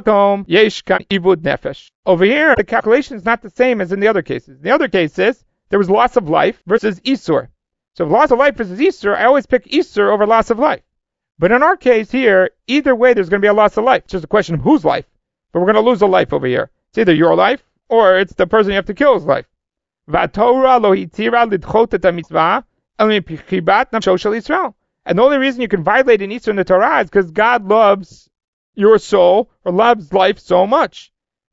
here, the calculation is not the same as in the other cases. In the other cases, there was loss of life versus Isur. So if loss of life versus Isur, I always pick Isur over loss of life. But in our case here, either way, there's going to be a loss of life. It's just a question of whose life. But we're going to lose a life over here. It's either your life, or it's the person you have to kill's life. And the only reason you can violate an Isur in the Torah is because God loves your soul, or loves life so much.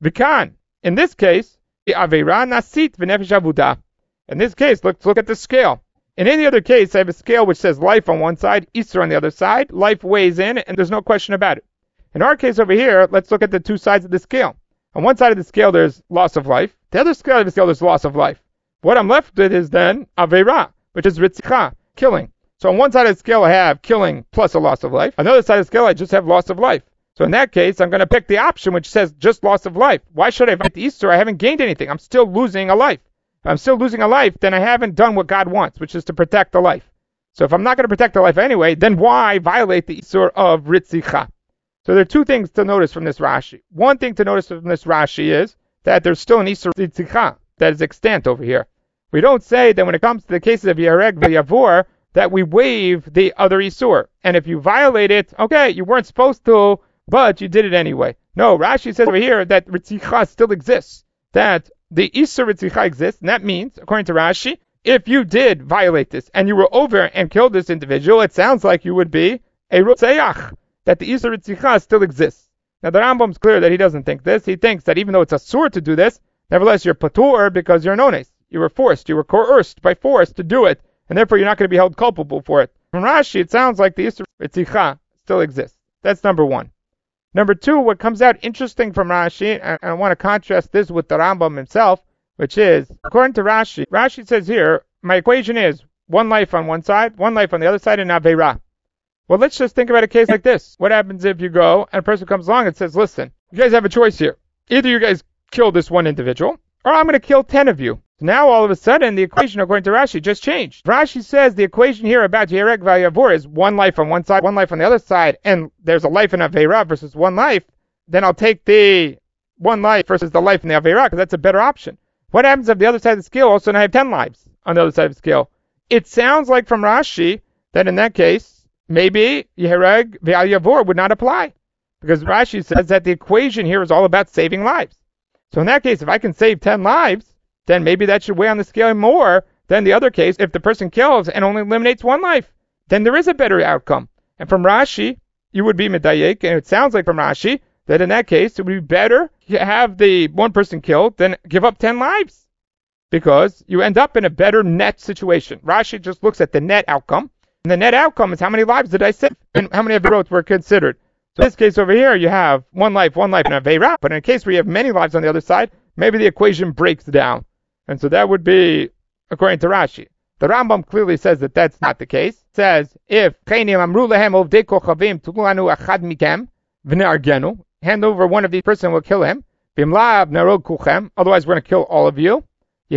Vikan. In this case, the Aveira Nasit V'Nefesh Avuda. In this case, let's look at the scale. In any other case, I have a scale which says life on one side, Isser on the other side. Life weighs in, and there's no question about it. In our case over here, let's look at the two sides of the scale. On one side of the scale, there's loss of life. The other side of the scale, there's loss of life. What I'm left with is then Aveira, which is Ritzicha, killing. So on one side of the scale, I have killing plus a loss of life. On the other side of the scale, I just have loss of life. So in that case, I'm going to pick the option which says just loss of life. Why should I fight the Isser? I haven't gained anything. I'm still losing a life. If I'm still losing a life, then I haven't done what God wants, which is to protect the life. So if I'm not going to protect the life anyway, then why violate the Isser of Ritzicha? So there are two things to notice from this Rashi. One thing to notice from this Rashi is that there's still an Isser Ritzicha that is extant over here. We don't say that when it comes to the cases of Yareg v'Yavor that we waive the other Isur. And if you violate it, okay, you weren't supposed to, but you did it anyway. No, Rashi says over here that Ritzicha still exists. That the Isur Ritzicha exists, and that means, according to Rashi, if you did violate this and you were over and killed this individual, it sounds like you would be a Rotzeach, that the Isur Ritzicha still exists. Now the Rambam's clear that he doesn't think this. He thinks that even though it's asur to do this, nevertheless you're patur because you're nones. You were forced, you were coerced by force to do it, and therefore you're not going to be held culpable for it. From Rashi, it sounds like the Isur Ritzicha still exists. That's number one. Number two, what comes out interesting from Rashi, and I want to contrast this with the Rambam himself, which is, according to Rashi, Rashi says here, my equation is one life on one side, one life on the other side, and Aveira. Well, let's just think about a case like this. What happens if you go, and a person comes along and says, listen, you guys have a choice here. Either you guys kill this one individual, or I'm going to kill 10 of you. Now, all of a sudden, the equation, according to Rashi, just changed. Rashi says the equation here about Yerek Vayavor is one life on one side, one life on the other side, and there's a life in Aveira versus one life. Then I'll take the one life versus the life in the Aveira, because that's a better option. What happens if the other side of the scale also now have 10 lives on the other side of the scale? It sounds like from Rashi that in that case, maybe Yerek Vayavor would not apply, because Rashi says that the equation here is all about saving lives. So in that case, if I can save 10 lives, then maybe that should weigh on the scale more than the other case. If the person kills and only eliminates one life, then there is a better outcome. And from Rashi, you would be medayek, and it sounds like from Rashi that in that case it would be better to have the one person killed than give up 10 lives, because you end up in a better net situation. Rashi just looks at the net outcome, and the net outcome is how many lives did I save and how many Averot were considered. So in this case over here, you have one life, and Aveira, but in a case where you have many lives on the other side, maybe the equation breaks down. And so that would be, according to Rashi. The Rambam clearly says that that's not the case. It says, if hand over one of these person will kill him, otherwise we're going to kill all of you. They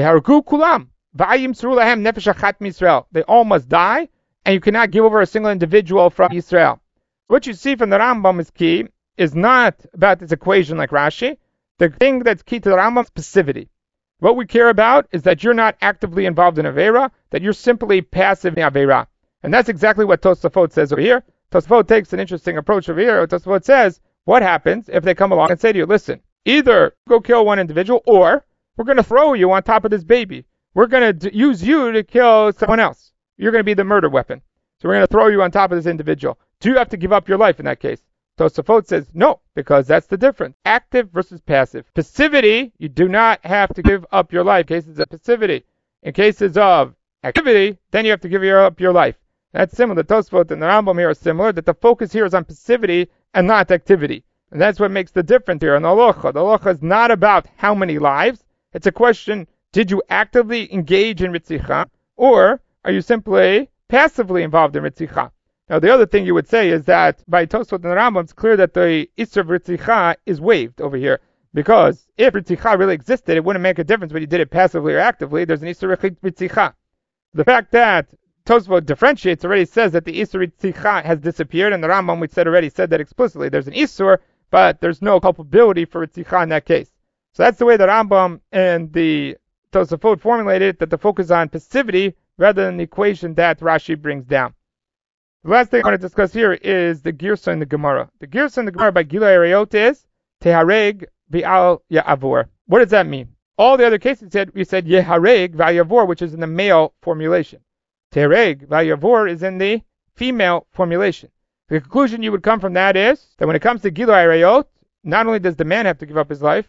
all must die, and you cannot give over a single individual from Israel. What you see from the Rambam is key, is not about this equation like Rashi. The thing that's key to the Rambam is passivity. What we care about is that you're not actively involved in Aveira, that you're simply passive in Aveira. And that's exactly what Tosafot says over here. Tosafot takes an interesting approach over here. Tosafot says, what happens if they come along and say to you, listen, either go kill one individual, or we're going to throw you on top of this baby. We're going to use you to kill someone else. You're going to be the murder weapon. So we're going to throw you on top of this individual. Do you have to give up your life in that case? Tosafot says no, because that's the difference. Active versus passive. Passivity, you do not have to give up your life in cases of passivity. In cases of activity, then you have to give up your life. That's similar. The Tosafot and the Rambam here are similar, that the focus here is on passivity and not activity. And that's what makes the difference here in the halacha. The halacha is not about how many lives. It's a question, did you actively engage in Ritzicha, or are you simply passively involved in Ritzicha? Now, the other thing you would say is that by Tosfot and the Rambam, it's clear that the Isser of Ritzicha is waived over here. Because if Ritzicha really existed, it wouldn't make a difference whether you did it passively or actively. There's an Isser Ritzicha. The fact that Tosfot differentiates already says that the Isser Ritzicha has disappeared, and the Rambam, we said already, said that explicitly. There's an Isser, but there's no culpability for Ritzicha in that case. So that's the way the Rambam and the Tosfot formulated it, that the focus is on passivity rather than the equation that Rashi brings down. The last thing I want to discuss here is the Girsa in the Gemara. The Girsa in the Gemara by Gilui Arayot is Tehareg v'al Ya'avor. What does that mean? All the other cases we said Yehareg v'Yavor, which is in the male formulation. Tehareg v'Yavor is in the female formulation. The conclusion you would come from that is that when it comes to Gilui Arayot, not only does the man have to give up his life,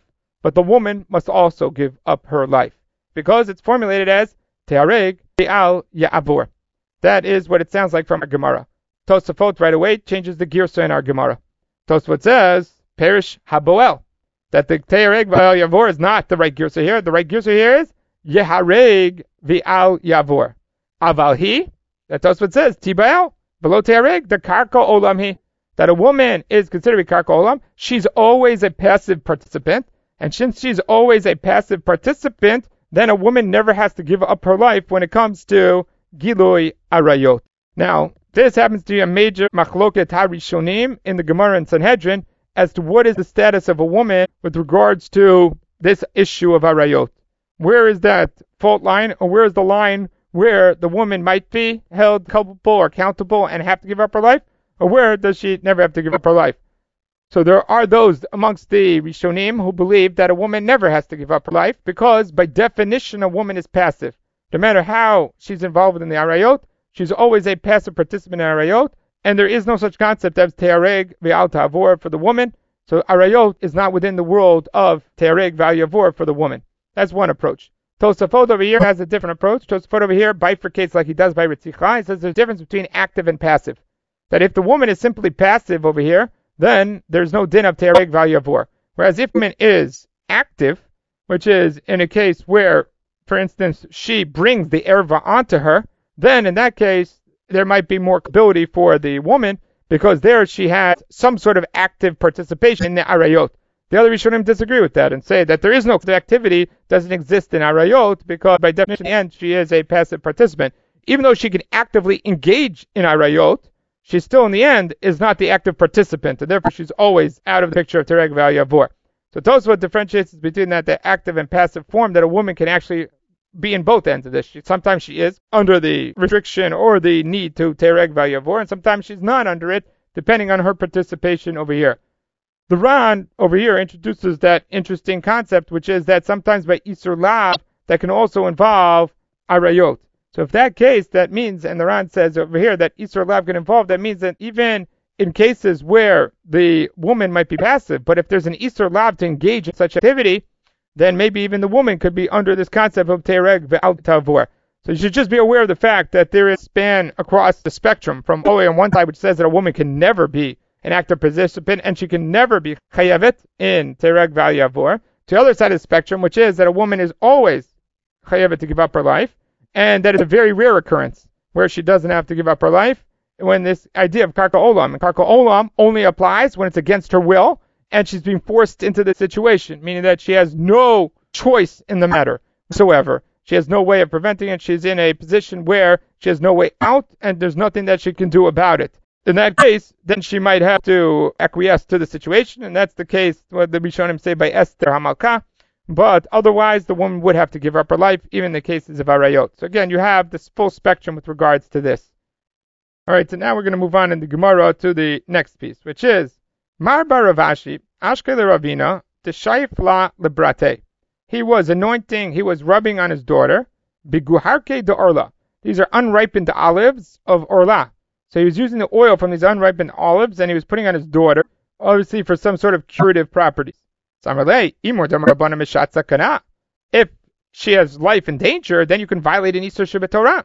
but the woman must also give up her life, because it's formulated as Te'areg Be'al Ya'avor. That is what it sounds like from our Gemara. Tosafot right away changes the girsa in our Gemara. Tosafot says, Perish Haboel, that the Te'areg Be'al Ya'avor is not the right girsa here. The right girsa here is Yehareg Be'al Ya'avor. Aval Hi, that Tosafot says, Tibael, below Te'areg, the Karka Olam Hi, that a woman is considered a Karka Olam. She's always a passive participant, and since she's always a passive participant, then a woman never has to give up her life when it comes to Gilui Arayot. Now, this happens to be a major machloket harishonim in the Gemara and Sanhedrin as to what is the status of a woman with regards to this issue of Arayot. Where is that fault line, or where is the line where the woman might be held culpable or accountable and have to give up her life, or where does she never have to give up her life? So there are those amongst the Rishonim who believe that a woman never has to give up her life, because by definition a woman is passive. No matter how she's involved in the Arayot, she's always a passive participant in Arayot, and there is no such concept as Te'areg Ve'al Ta'avor for the woman. So Arayot is not within the world of Te'areg Ve'al Ya'avor for the woman. That's one approach. Tosafot over here has a different approach. Tosafot over here bifurcates like he does by Ritzicha. He says there's a difference between active and passive. That if the woman is simply passive over here, then there's no din of Te'areg Ve'al Ya'avor. Whereas if a woman is active, which is in a case where, for instance, she brings the erva onto her, then in that case, there might be more ability for the woman, because there she had some sort of active participation in the Arayot. The other Rishonim disagree with that and say that there is no activity, doesn't exist in Arayot, because by definition, in the end, she is a passive participant. Even though she can actively engage in Arayot, she still in the end is not the active participant, and therefore she's always out of the picture of Te'areg Ve'al Ya'avor. So Tosafot differentiates between that the active and passive form, that a woman can actually be in both ends of this. Sometimes she is under the restriction or the need to Te'areg Ve'al Ya'avor, and sometimes she's not under it, depending on her participation over here. The Ran over here introduces that interesting concept, which is that sometimes by Isur Lav, that can also involve Arayot. So if that case, that means, and the Ran says over here that Isur Lav can involve, that means that even in cases where the woman might be passive, but if there's an Isur Lav to engage in such activity, then maybe even the woman could be under this concept of Te'areg Ve'al Ta'avor. So you should just be aware of the fact that there is a span across the spectrum from all the way on one side, which says that a woman can never be an active participant and she can never be chayavet in Te'areg Ve'al Ya'avor, to the other side of the spectrum, which is that a woman is always chayavet to give up her life, and that is a very rare occurrence where she doesn't have to give up her life, when this idea of Karka Olam, and Karka Olam only applies when it's against her will, and she's being forced into the situation, meaning that she has no choice in the matter whatsoever. She has no way of preventing it. She's in a position where she has no way out, and there's nothing that she can do about it. In that case, then she might have to acquiesce to the situation, and that's the case what the Rishonim say by Esther Hamalka. But otherwise, the woman would have to give up her life, even in the cases of Arayot. So again, you have this full spectrum with regards to this. All right, so now we're going to move on in the Gemara to the next piece, which is Mar bar Rav Ashi, Ashke Ravina, Teshayif la Lebrate. He was anointing, he was rubbing on his daughter, Biguharke de Orla. These are unripened olives of Orla. So he was using the oil from these unripened olives, and he was putting on his daughter, obviously for some sort of curative properties. If she has life in danger, then you can violate an Isur Shebetorah.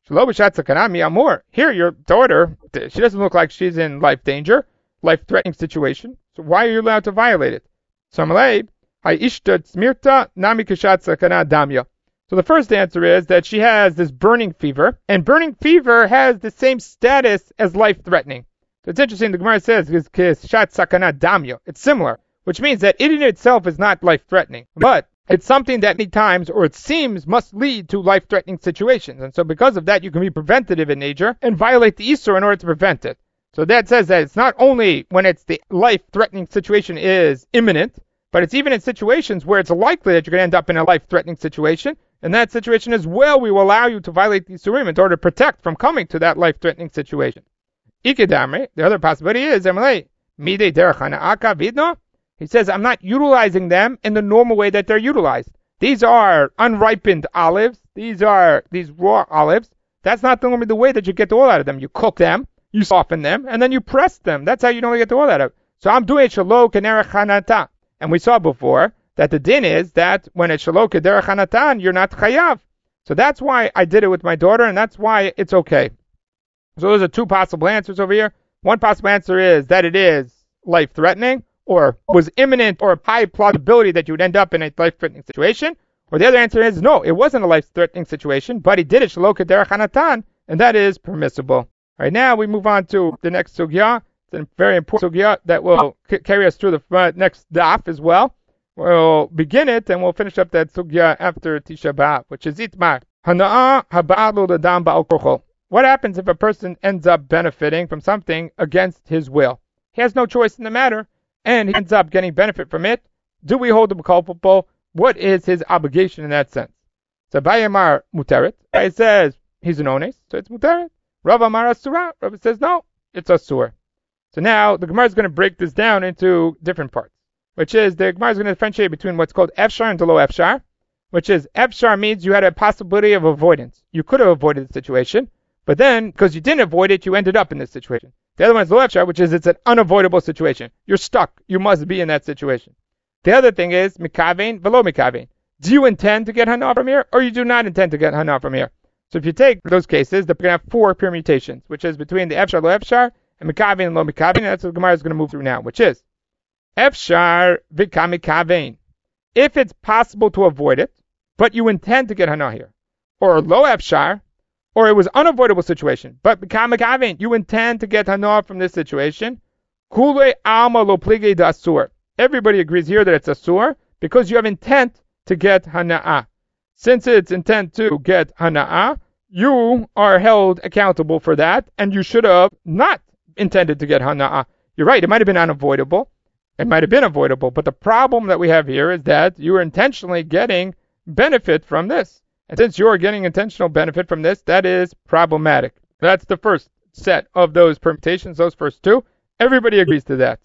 Here, your daughter, she doesn't look like she's in life danger, life-threatening situation. So why are you allowed to violate it? So the first answer is that she has this burning fever, and burning fever has the same status as life-threatening. So it's interesting, the Gemara says, it's similar, which means that it in itself is not life-threatening, but it's something that many times, or it seems, must lead to life-threatening situations. And so because of that, you can be preventative in nature and violate the Isur in order to prevent it. So that says that it's not only when it's the life-threatening situation is imminent, but it's even in situations where it's likely that you're going to end up in a life-threatening situation. In that situation as well, we will allow you to violate the Isurim in order to protect from coming to that life-threatening situation. Ikedamre, the other possibility is, he says, I'm not utilizing them in the normal way that they're utilized. These are unripened olives. These are these raw olives. That's not normally the way that you get the oil out of them. You cook them, you soften them, and then you press them. That's how you normally get the oil out of it. So I'm doing it shalo kenerech hanata. And we saw before that the din is that when it's shelo kederach hanatan, you're not chayav. So that's why I did it with my daughter, and that's why it's okay. So those are two possible answers over here. One possible answer is that it is life-threatening, or was imminent, or high plausibility that you would end up in a life-threatening situation. Or the other answer is no, it wasn't a life-threatening situation, but he did it shelo kederach hanatan, and that is permissible. All right, now we move on to the next sugya. It's a very important sugya that will carry us through the next daf as well. We'll begin it and we'll finish up that sugya after Tisha B'Av, which is itmar. Hana'a haba'alu l'dam ba'al korcho. What happens if a person ends up benefiting from something against his will? He has no choice in the matter, and he ends up getting benefit from it. Do we hold him culpable? What is his obligation in that sense? So Bayamar muteret. It says he's an ones, so it's muteret. Rav Amar asura. Rav says no, it's asur. So now the Gemara is going to break this down into different parts, which is the Gemara is going to differentiate between what's called efshar and lo efshar, which is efshar means you had a possibility of avoidance. You could have avoided the situation, but then because you didn't avoid it, you ended up in this situation. The other one is lo efshar, which is it's an unavoidable situation. You're stuck. You must be in that situation. The other thing is mikavein velo mikavein. Do you intend to get hana from here, or you do not intend to get hana from here? So if you take those cases, they're going to have four permutations, which is between the efshar, lo efshar, and mikavein and lo mikavein. And that's what the Gemara is going to move through now, which is efshar v'kamikavein. If it's possible to avoid it, but you intend to get hana here, or lo efshar, or it was unavoidable situation, but kamikavein, you intend to get hana from this situation. Kule alma lo plige dasur. Everybody agrees here that it's asur because you have intent to get hana'ah. Since it's intent to get hana'ah, you are held accountable for that, and you should have not intended to get hana'ah. You're right, it might have been unavoidable. It might have been avoidable, but the problem that we have here is that you are intentionally getting benefit from this. And since you are getting intentional benefit from this, that is problematic. That's the first set of those permutations, those first two. Everybody agrees to that.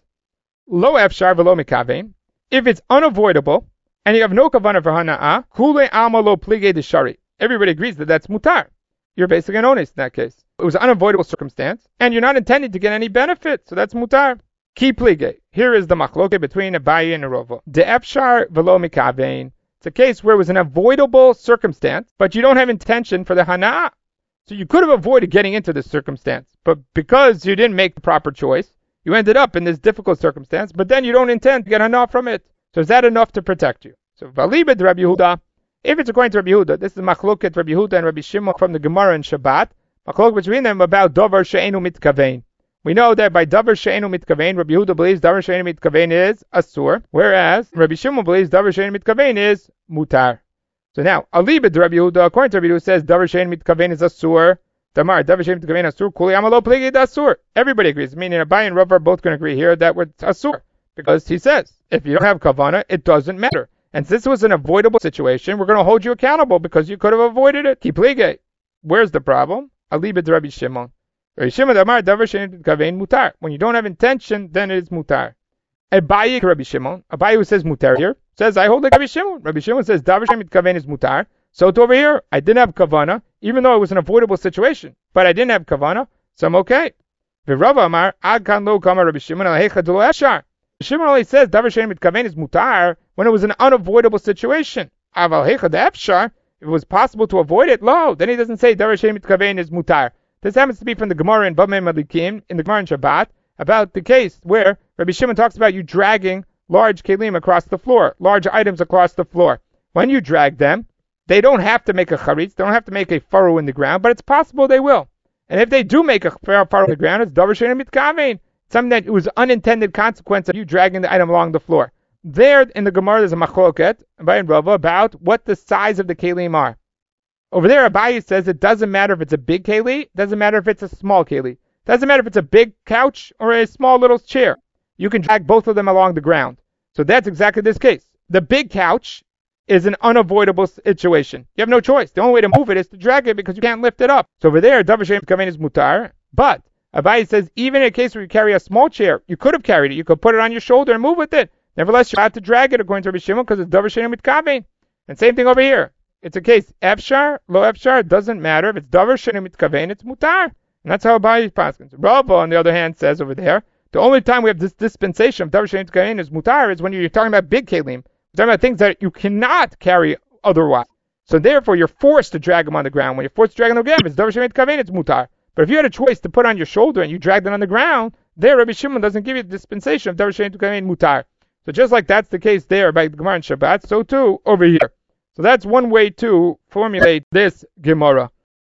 Lo efshar velo mikavein. If it's unavoidable, and you have no kavanah for hana'ah, kule alma lo plige deshari. Everybody agrees that that's mutar. You're basically an honest in that case. It was an unavoidable circumstance, and you're not intending to get any benefit, so that's mutar. Ki plige. Here is the machloke between Abaye and Rava. De efshar velo mikavein. It's a case where it was an avoidable circumstance, but you don't have intention for the hana'ah. So you could have avoided getting into this circumstance, but because you didn't make the proper choice, you ended up in this difficult circumstance, but then you don't intend to get hana'ah from it. So is that enough to protect you? So valibed Rabbi Yehuda, if it's according to Rabbi Yehuda, this is machloket Rabbi Yehuda and Rabbi Shimon from the Gemara and Shabbat, machloket between them about davar she'enu mitkavein. We know that by davar she'enu mitkavein, Rabbi Yehuda believes davar she'enu mitkavein is asur, whereas Rabbi Shimon believes davar she'enu mitkavein is mutar. So now, alibed Rabbi Yehuda, according to Rabbi Yehuda, says davar she'enu mitkavein is asur. Damar, davar she'enu mitkavein asur, kuli amalo pligi asur. Everybody agrees, meaning Abaye and Rav are both going to agree here that it's asur. Because he says, if you don't have kavanah, it doesn't matter. And since it was an avoidable situation, we're going to hold you accountable because you could have avoided it. Ki plige. Where's the problem? Alibed Rabbi Shimon. Rabbi Shimon damar davar she'enu mitkavein mutar. When you don't have intention, then it is mutar. Abaye Rabbi Shimon. Abaye who says mutar here says, I hold like Rabbi Shimon. Rabbi Shimon says davar she'enu mitkavein is mutar. So to over here, I didn't have kavanah, even though it was an avoidable situation. But I didn't have kavanah, so I'm okay. V'Rava amar ad kan lo kama Rabbi Shimon al heicha d'lo eshar. Shimon only says davar she'enu mitkavein is mutar when it was an unavoidable situation. Aval heicha de'efshar, if it was possible to avoid it, lo, then he doesn't say davar she'enu mitkavein is mutar. This happens to be from the Gemara in Bamei Malikim, in the Gemara in Shabbat, about the case where Rabbi Shimon talks about you dragging large kelim across the floor, large items across the floor. When you drag them, they don't have to make a charitz, they don't have to make a furrow in the ground, but it's possible they will. And if they do make a furrow in the ground, it's davar she'enu mitkavein. Something that was unintended consequence of you dragging the item along the floor. There in the Gemara there's a machloket by Rava about what the size of the kelim are. Over there Abaye says it doesn't matter if it's a big keli, it doesn't matter if it's a small keli. It doesn't matter if it's a big couch or a small little chair. You can drag both of them along the ground. So that's exactly this case. The big couch is an unavoidable situation. You have no choice. The only way to move it is to drag it because you can't lift it up. So over there, davar she'enu mitkavein is mutar. But Abaye says even in a case where you carry a small chair, you could have carried it. You could put it on your shoulder and move with it. Nevertheless, you have to drag it according to Rabbi Shimon because it's davar she'enu mitkavein. And same thing over here. It's a case efshar, lo efshar, it doesn't matter. If it's davar she'enu mitkavein, it's mutar. And that's how Abaye paskins. Rava, on the other hand, says over there, the only time we have this dispensation of davar she'enu mitkavein is mutar is when you're talking about big kelim. We're talking about things that you cannot carry otherwise. So therefore, you're forced to drag them on the ground. When you're forced to drag them on the ground, it's davar she'ein mitkaven, it's mutar. But if you had a choice to put on your shoulder and you dragged it on the ground, there Rabbi Shimon doesn't give you the dispensation of davar she'ein mitkaven mutar. So just like that's the case there by the Gemara and Shabbat, so too over here. So that's one way to formulate this Gemara.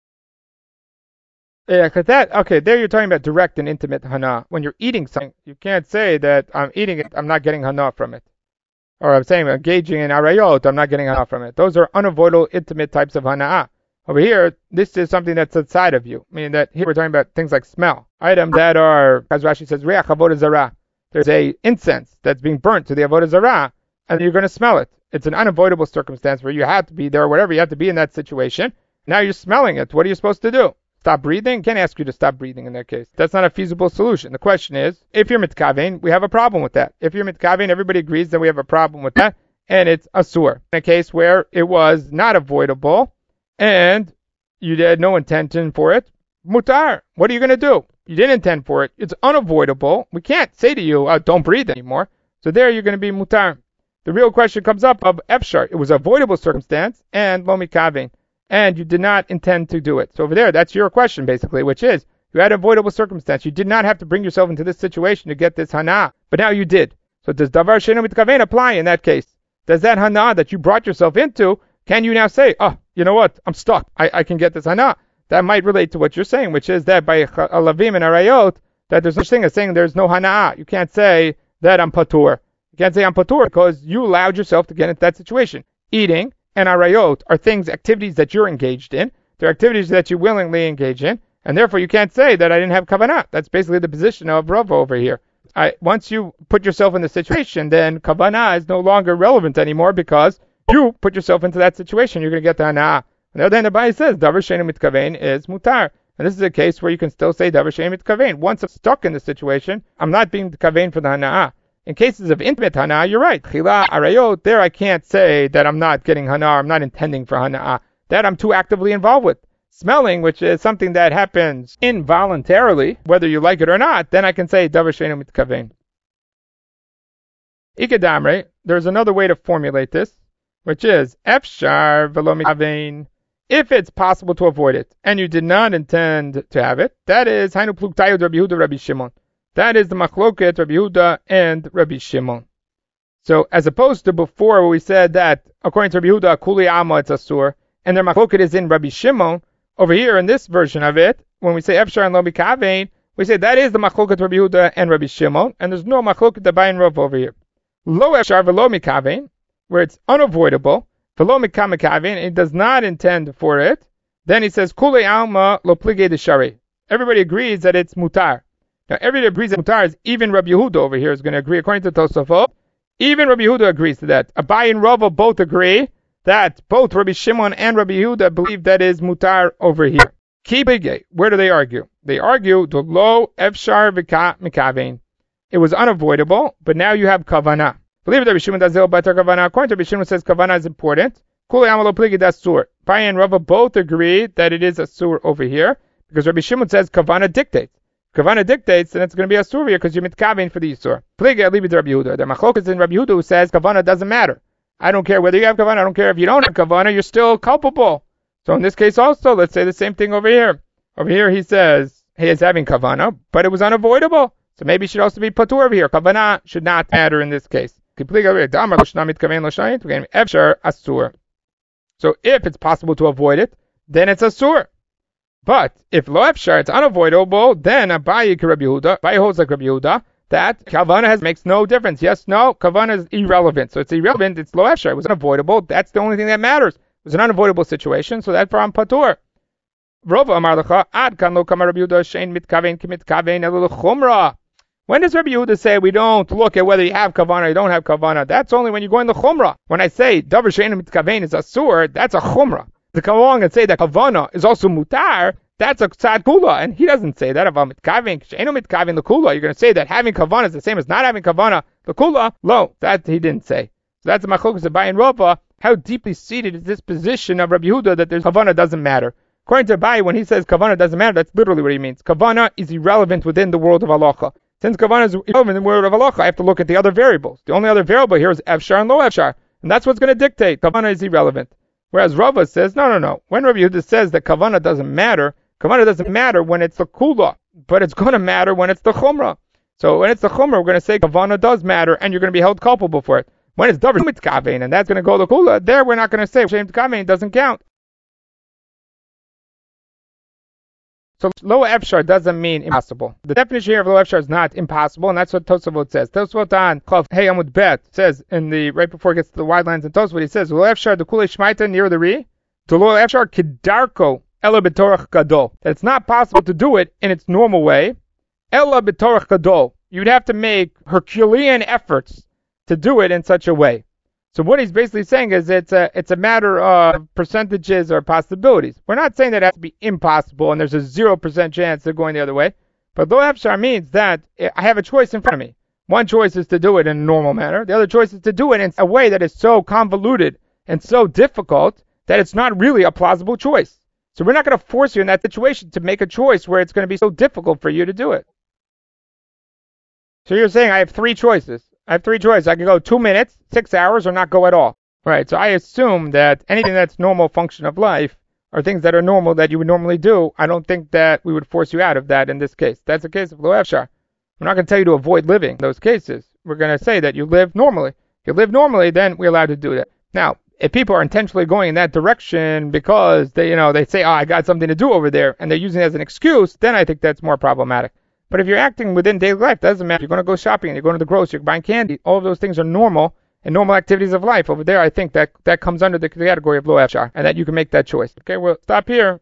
Yeah, there you're talking about direct and intimate hana. When you're eating something, you can't say that I'm eating it, I'm not getting hana from it. Or I'm saying I'm engaging in arayot, I'm not getting hana from it. Those are unavoidable, intimate types of hana. Over here, this is something that's outside of you. Meaning that here we're talking about things like smell. Items that are, as Rashi says, reach avodah zarah. There's a incense that's being burnt to the avodah zarah, and you're going to smell it. It's an unavoidable circumstance where you have to be there or whatever, you have to be in that situation. Now you're smelling it. What are you supposed to do? Stop breathing? Can't ask you to stop breathing in that case. That's not a feasible solution. The question is, if you're mitkaven, we have a problem with that. If you're mitkaven, everybody agrees that we have a problem with that, and it's asur. In a case where it was not avoidable, and you had no intention for it, mutar. What are you going to do? You didn't intend for it. It's unavoidable. We can't say to you, don't breathe anymore. So there you're going to be mutar. The real question comes up of efshar. It was an avoidable circumstance, and lo mitkaven. And you did not intend to do it. So over there, that's your question basically, which is, you had an avoidable circumstance. You did not have to bring yourself into this situation to get this hana, but now you did. So does davar she'ein mitkaven apply in that case? Does that hana that you brought yourself into, can you now say, you know what, I'm stuck, I can get this hana? That might relate to what you're saying, which is that by alavim and arayot, that there's such thing as saying there's no hana. You can't say that I'm patur. You can't say I'm patur because you allowed yourself to get into that situation. Eating and arayot are things, activities that you're engaged in. They're activities that you willingly engage in, and therefore you can't say that I didn't have kavanah. That's basically the position of Rava over here. Once you put yourself in the situation, then kavanah is no longer relevant anymore because you put yourself into that situation. You're going to get the hana. On the other hand, the Abaye says davar she'ein mitkaven is mutar. And this is a case where you can still say davar she'ein mitkaven. Once I'm stuck in the situation, I'm not being mitkaven for the hana. In cases of intimate hana, you're right. Chila, arayot, there I can't say that I'm not getting hana, I'm not intending for hana. That I'm too actively involved with. Smelling, which is something that happens involuntarily, whether you like it or not, then I can say davar she'ein mitkaven. Ikadamre, there's another way to formulate this, which is efshar velo mitkaven. If it's possible to avoid it, and you did not intend to have it, that is hainu plugtayu Rabbi Yehuda Rabbi Shimon. That is the machloket Rabbi Yehuda and Rabbi Shimon. So as opposed to before where we said that according to Rabbi Yehuda, kuli alma it's asur, and their machloket is in Rabbi Shimon, over here in this version of it, when we say efshar and lo mitkaven, we say that is the machloket Rabbi Yehuda and Rabbi Shimon, and there's no machloket Abaye and Rav over here. Lo efshar velo mitkaven, where it's unavoidable, velo mitkaven, it does not intend for it, then he says kuli alma lo plige de shari. Everybody agrees that it's mutar. Now, everybody agrees that mutar is, even Rabbi Yehuda over here is going to agree, according to Tosafot. Even Rabbi Yehuda agrees to that. Abaye and Rava both agree that both Rabbi Shimon and Rabbi Yehuda believe that is mutar over here. Kibige, where do they argue? They argue, the lo efshar mitkaven. It was unavoidable, but now you have kavanah. Believe Rabbi Shimon does better kavanah. According to Rabbi Shimon says kavanah is important. Kuli amalo pligi dasur. Abaye and Rava both agree that it is asur over here, because Rabbi Shimon says kavanah dictates. Kavanah dictates, and it's going to be a surya because you're mitkaven for the yisur. Pliga, leave it to Rabbi Yehuda. The machlokas in Rabbi Yehuda who says kavanah doesn't matter. I don't care whether you have kavanah, I don't care if you don't have kavanah, you're still culpable. So in this case also, let's say the same thing over here. Over here he says he is having kavanah, but it was unavoidable. So maybe it should also be patur over here. Kavanah should not matter in this case. So if it's possible to avoid it, then it's asur. But if lo efshar, it's unavoidable, then Abaye Rabbi Yehuda, Abaye holds like Rabbi Yehuda, that kavanah makes no difference. Yes, no, kavanah is irrelevant. So it's irrelevant, it's lo efshar. It was unavoidable, that's the only thing that matters. It was an unavoidable situation, so therefore I'm patur. Rova amar lecha, ad kan lo kamar Rabbi Yehuda, shein mitkaven kimitkaven elul chumra. When does Rabbi Yehuda say we don't look at whether you have kavanah or you don't have kavanah? That's only when you go in the chumra. When I say davar shein mitkaven is asur, that's a chumra. To come along and say that kavanah is also mutar, that's a tzad kula, and he doesn't say that about mitkaven. She'enu mitkaven l'kula. You're going to say that having kavanah is the same as not having kavanah l'kula? Lo, that he didn't say. So that's the machlokas of Abaye and Rava. How deeply seated is this position of Rabbi Yehuda that there's kavanah doesn't matter? According to Abaye, when he says kavanah doesn't matter, that's literally what he means. Kavanah is irrelevant within the world of halacha. Since kavanah is irrelevant in the world of halacha, I have to look at the other variables. The only other variable here is efshar and lo efshar. And that's what's going to dictate. Kavana is irrelevant. Whereas Rava says, no. When Rabbi Yehuda says that Kavana doesn't matter when it's the Kula, but it's going to matter when it's the Chumrah. So when it's the Chumrah, we're going to say Kavana does matter, and you're going to be held culpable for it. When it's Davar Mitkavein, and that's going to go to Kula, there we're not going to say Shem Mitkavein doesn't count. So lo efshar doesn't mean impossible. The definition here of lo efshar is not impossible, and that's what Tosafot says. Tosafot on Chav Hey Amud Bet says right before it gets to the wide lines in Tosafot, he says lo efshar the kulei shmaita near the ri, to lo efshar kedarko ela b'torach gadol. That it's not possible to do it in its normal way. Ela b'torach gadol. You'd have to make Herculean efforts to do it in such a way. So what he's basically saying is it's a matter of percentages or possibilities. We're not saying that it has to be impossible and there's a 0% chance of going the other way. But lo efshar means that I have a choice in front of me. One choice is to do it in a normal manner. The other choice is to do it in a way that is so convoluted and so difficult that it's not really a plausible choice. So we're not going to force you in that situation to make a choice where it's going to be so difficult for you to do it. So you're saying I have three choices. I can go 2 minutes, 6 hours, or not go at all. Right, so I assume that anything that's normal function of life, or things that are normal that you would normally do, I don't think that we would force you out of that in this case. That's the case of lo efshar. We're not going to tell you to avoid living those cases. We're going to say that you live normally. If you live normally, then we're allowed to do that. Now, if people are intentionally going in that direction because they say, I got something to do over there, and they're using it as an excuse, then I think that's more problematic. But if you're acting within daily life, it doesn't matter. You're going to go shopping, you're going to the grocery, you're buying candy. All of those things are normal and normal activities of life. Over there, I think that comes under the category of lo efshar, and that you can make that choice. Okay, we'll stop here.